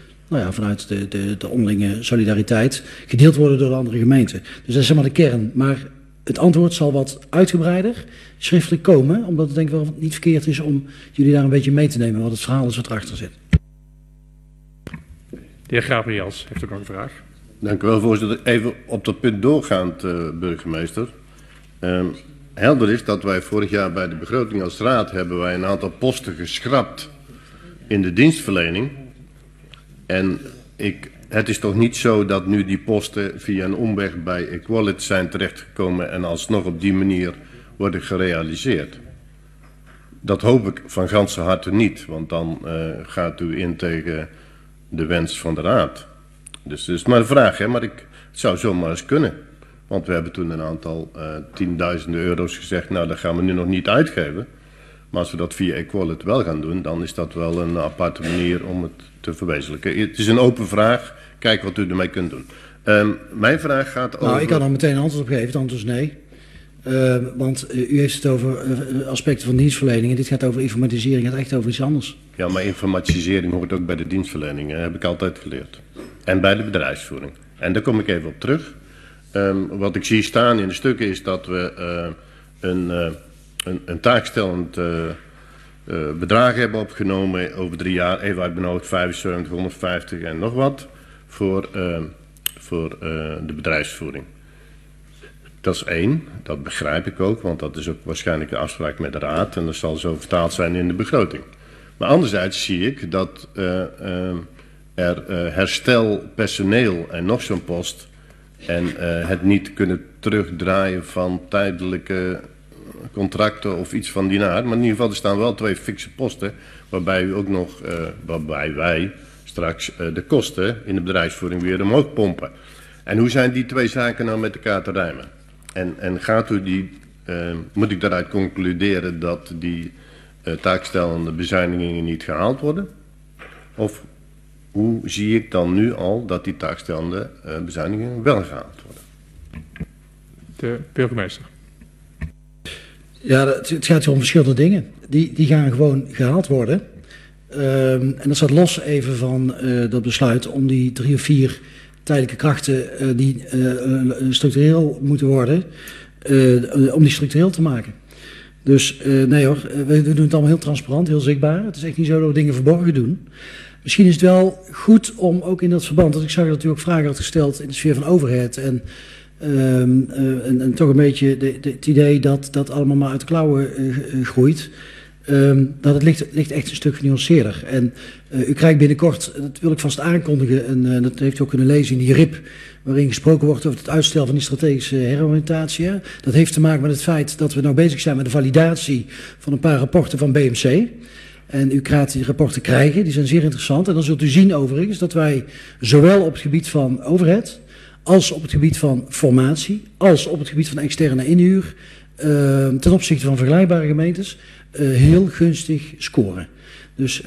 de onderlinge solidariteit, gedeeld worden door de andere gemeenten. Dus dat is zeg maar de kern. Maar het antwoord zal wat uitgebreider schriftelijk komen, omdat het denk ik wel niet verkeerd is om jullie daar een beetje mee te nemen, wat het verhaal is wat erachter zit. De heer Gabriels heeft ook nog een vraag. Dank u wel, voorzitter. Even op dat punt doorgaand, burgemeester. Helder is dat wij vorig jaar bij de begroting als raad hebben wij een aantal posten geschrapt in de dienstverlening. En het is toch niet zo dat nu die posten via een omweg bij Equalit zijn terechtgekomen en alsnog op die manier worden gerealiseerd. Dat hoop ik van ganse harte niet, want dan gaat u in tegen de wens van de raad. Dus het is maar een vraag, hè, maar het zou zomaar eens kunnen. Want we hebben toen een aantal tienduizenden euro's gezegd, nou dat gaan we nu nog niet uitgeven. Maar als we dat via Equalit wel gaan doen, dan is dat wel een aparte manier om het te verwezenlijken. Het is een open vraag, kijk wat u ermee kunt doen. Mijn vraag gaat over... Nou, ik kan er meteen een antwoord op geven, het antwoord is nee. Want u heeft het over aspecten van dienstverlening en dit gaat over informatisering, het gaat echt over iets anders. Ja, maar informatisering hoort ook bij de dienstverlening, heb ik altijd geleerd. En bij de bedrijfsvoering. En daar kom ik even op terug. Wat ik zie staan in de stukken is dat we een taakstellend bedrag hebben opgenomen over 3 jaar. Even uit mijn hoofd 75, 150 en nog wat voor de bedrijfsvoering. Dat is 1, dat begrijp ik ook, want dat is ook waarschijnlijk de afspraak met de Raad en dat zal zo vertaald zijn in de begroting. Maar anderzijds zie ik dat er herstel, personeel en nog zo'n post en het niet kunnen terugdraaien van tijdelijke contracten of iets van die aard. Maar in ieder geval er staan wel 2 fikse posten waarbij u ook nog, waarbij wij straks de kosten in de bedrijfsvoering weer omhoog pompen. En hoe zijn die 2 zaken nou met elkaar te rijmen? En gaat u moet ik daaruit concluderen dat die taakstellende bezuinigingen niet gehaald worden? Of hoe zie ik dan nu al dat die taakstellende bezuinigingen wel gehaald worden? De burgemeester. Ja, het gaat hier om verschillende dingen. Die gaan gewoon gehaald worden. En dat staat los even van dat besluit om die 3 of 4 tijdelijke krachten die structureel moeten worden, om die structureel te maken. Dus nee hoor, we doen het allemaal heel transparant, heel zichtbaar. Het is echt niet zo dat we dingen verborgen doen. Misschien is het wel goed om ook in dat verband, want ik zag dat u ook vragen had gesteld in de sfeer van overheid en toch een beetje het idee dat dat allemaal maar uit de klauwen groeit. Dat het ligt echt een stuk genuanceerder. En u krijgt binnenkort, dat wil ik vast aankondigen, en dat heeft u ook kunnen lezen in die RIP, waarin gesproken wordt over het uitstel van die strategische heroriëntatie. Dat heeft te maken met het feit dat we nou bezig zijn met de validatie van een paar rapporten van BMC. En u gaat die rapporten krijgen, die zijn zeer interessant. En dan zult u zien overigens dat wij zowel op het gebied van overheid, als op het gebied van formatie, als op het gebied van externe inhuur, ten opzichte van vergelijkbare gemeentes, heel gunstig scoren. Dus,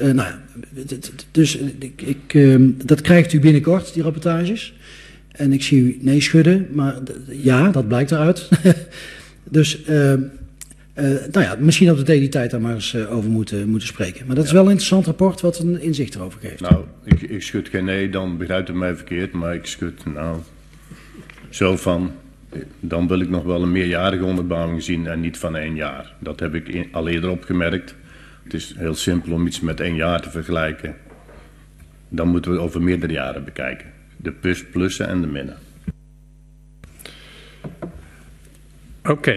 dat krijgt u binnenkort, die rapportages. En ik zie u nee schudden, maar ja, dat blijkt eruit. Dus, misschien dat we die tijd daar maar eens over moeten spreken. Maar dat is wel een interessant rapport wat een inzicht erover geeft. Nou, ik schud geen nee, dan begrijpt u mij verkeerd, maar ik schud zo van, dan wil ik nog wel een meerjarige onderbouwing zien en niet van 1 jaar. Dat heb ik al eerder opgemerkt. Het is heel simpel om iets met 1 jaar te vergelijken. Dan moeten we over meerdere jaren bekijken. De plussen en de minnen. Oké,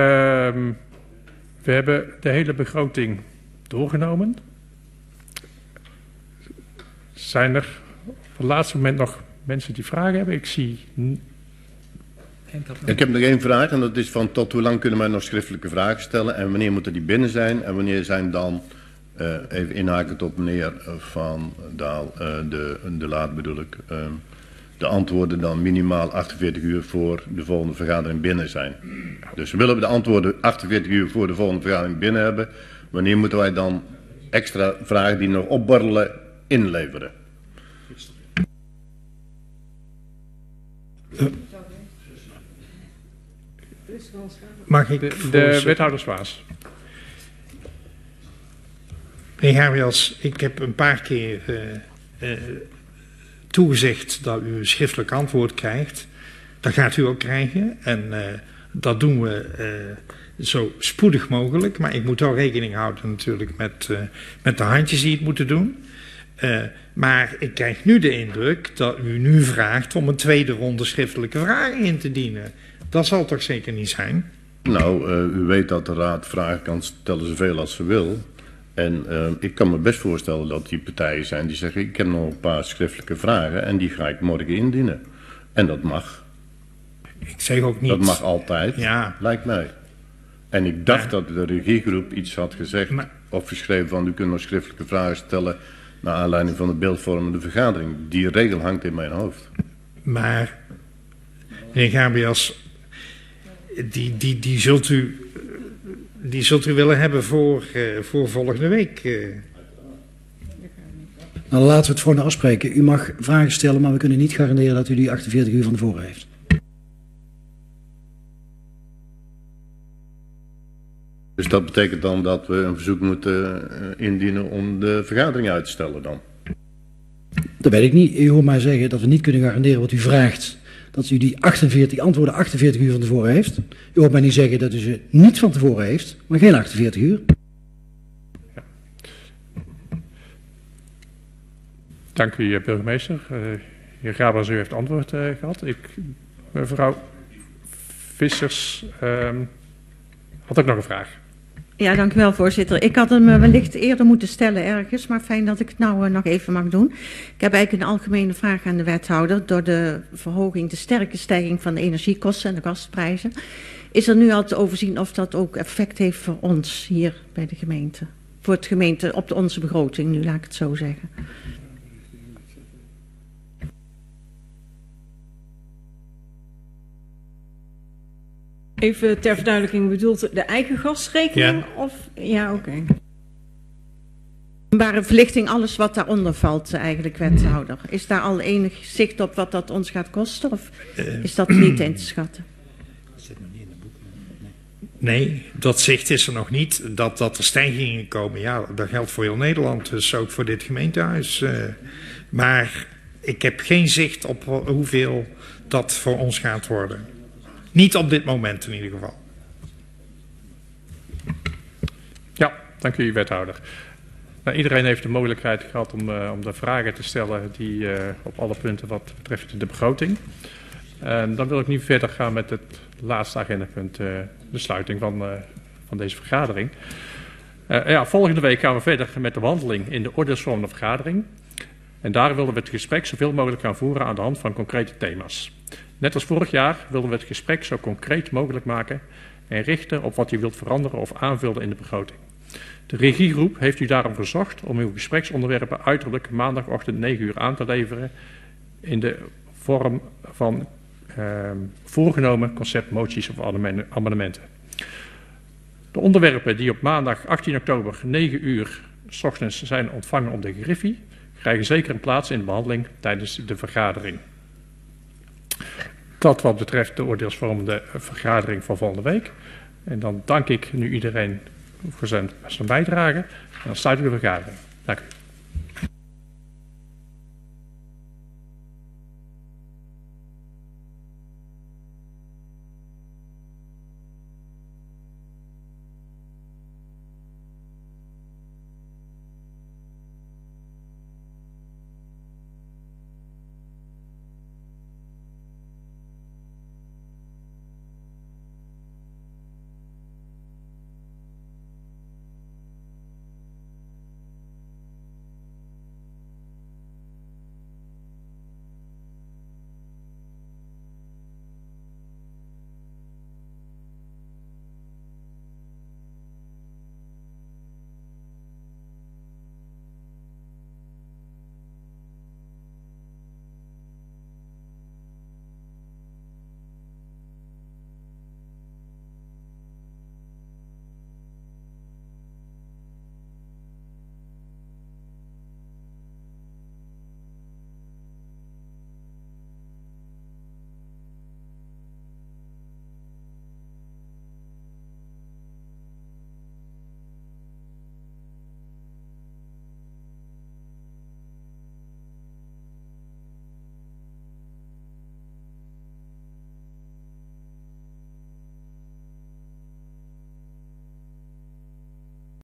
we hebben de hele begroting doorgenomen. Zijn er op het laatste moment nog mensen die vragen hebben? Ik zie... Ik heb nog 1 vraag en dat is van tot hoe lang kunnen wij nog schriftelijke vragen stellen en wanneer moeten die binnen zijn en wanneer zijn dan, even inhakend op meneer Van Daal, de Laat bedoel ik, de antwoorden dan minimaal 48 uur voor de volgende vergadering binnen zijn. Dus willen we de antwoorden 48 uur voor de volgende vergadering binnen hebben, wanneer moeten wij dan extra vragen die nog opborrelen inleveren? Mag ik de wethouder Zwaas. Meneer Gabriels, ik heb een paar keer toegezegd dat u een schriftelijk antwoord krijgt. Dat gaat u ook krijgen en dat doen we zo spoedig mogelijk. Maar ik moet wel rekening houden natuurlijk met de handjes die het moeten doen. Maar ik krijg nu de indruk dat u nu vraagt om een tweede ronde schriftelijke vragen in te dienen. Dat zal toch zeker niet zijn? Nou, u weet dat de Raad vragen kan stellen zoveel als ze wil. En ik kan me best voorstellen dat die partijen zijn die zeggen, ik heb nog een paar schriftelijke vragen en die ga ik morgen indienen. En dat mag. Ik zeg ook niet. Dat mag altijd, ja. Lijkt mij. En ik dacht dat de regiegroep iets had gezegd of geschreven van, u kunt nog schriftelijke vragen stellen naar aanleiding van de beeldvormende vergadering. Die regel hangt in mijn hoofd. Maar, meneer Gabriels, die zult u willen hebben voor volgende week. Nou, laten we het voor afspreken. U mag vragen stellen, maar we kunnen niet garanderen dat u die 48 uur van tevoren heeft. Dus dat betekent dan dat we een verzoek moeten indienen om de vergadering uit te stellen dan? Dat weet ik niet. U hoort mij zeggen dat we niet kunnen garanderen wat u vraagt, dat u die antwoorden 48 uur van tevoren heeft. U hoort mij niet zeggen dat u ze niet van tevoren heeft, maar geen 48 uur. Dank u, burgemeester. Heer Gabriels, u heeft antwoord gehad. Mevrouw Vissers had ook nog een vraag. Ja, dank u wel, voorzitter. Ik had hem wellicht eerder moeten stellen ergens, maar fijn dat ik het nou nog even mag doen. Ik heb eigenlijk een algemene vraag aan de wethouder. Door de verhoging, de sterke stijging van de energiekosten en de gasprijzen, is er nu al te overzien of dat ook effect heeft voor ons hier bij de gemeente? Voor het gemeente op onze begroting nu, laat ik het zo zeggen. Even ter verduidelijking, bedoelt de eigen gasrekening? Ja. Of? Ja, oké. Openbare verlichting, alles wat daaronder valt eigenlijk, wethouder. Is daar al enig zicht op wat dat ons gaat kosten? Of is dat niet in te schatten? Nee, dat zicht is er nog niet. Dat er stijgingen komen, ja, dat geldt voor heel Nederland. Dus ook voor dit gemeentehuis. Maar ik heb geen zicht op hoeveel dat voor ons gaat worden. Niet op dit moment in ieder geval. Ja, dank u, wethouder. Nou, iedereen heeft de mogelijkheid gehad om de vragen te stellen die op alle punten wat betreft de begroting. Dan wil ik nu verder gaan met het laatste agendapunt, de sluiting van deze vergadering. Volgende week gaan we verder met de behandeling in de oordeelsvormende vergadering. En daar willen we het gesprek zoveel mogelijk gaan voeren aan de hand van concrete thema's. Net als vorig jaar willen we het gesprek zo concreet mogelijk maken en richten op wat u wilt veranderen of aanvullen in de begroting. De regiegroep heeft u daarom verzocht om uw gespreksonderwerpen uiterlijk maandagochtend 9 uur aan te leveren in de vorm van voorgenomen conceptmoties of amendementen. De onderwerpen die op maandag 18 oktober 9 uur 's ochtends zijn ontvangen op de griffie, krijgen zeker een plaats in de behandeling tijdens de vergadering. Dat wat betreft de oordeelsvormende vergadering van volgende week. En dan dank ik nu iedereen voor zijn bijdrage. En dan sluit ik de vergadering. Dank u.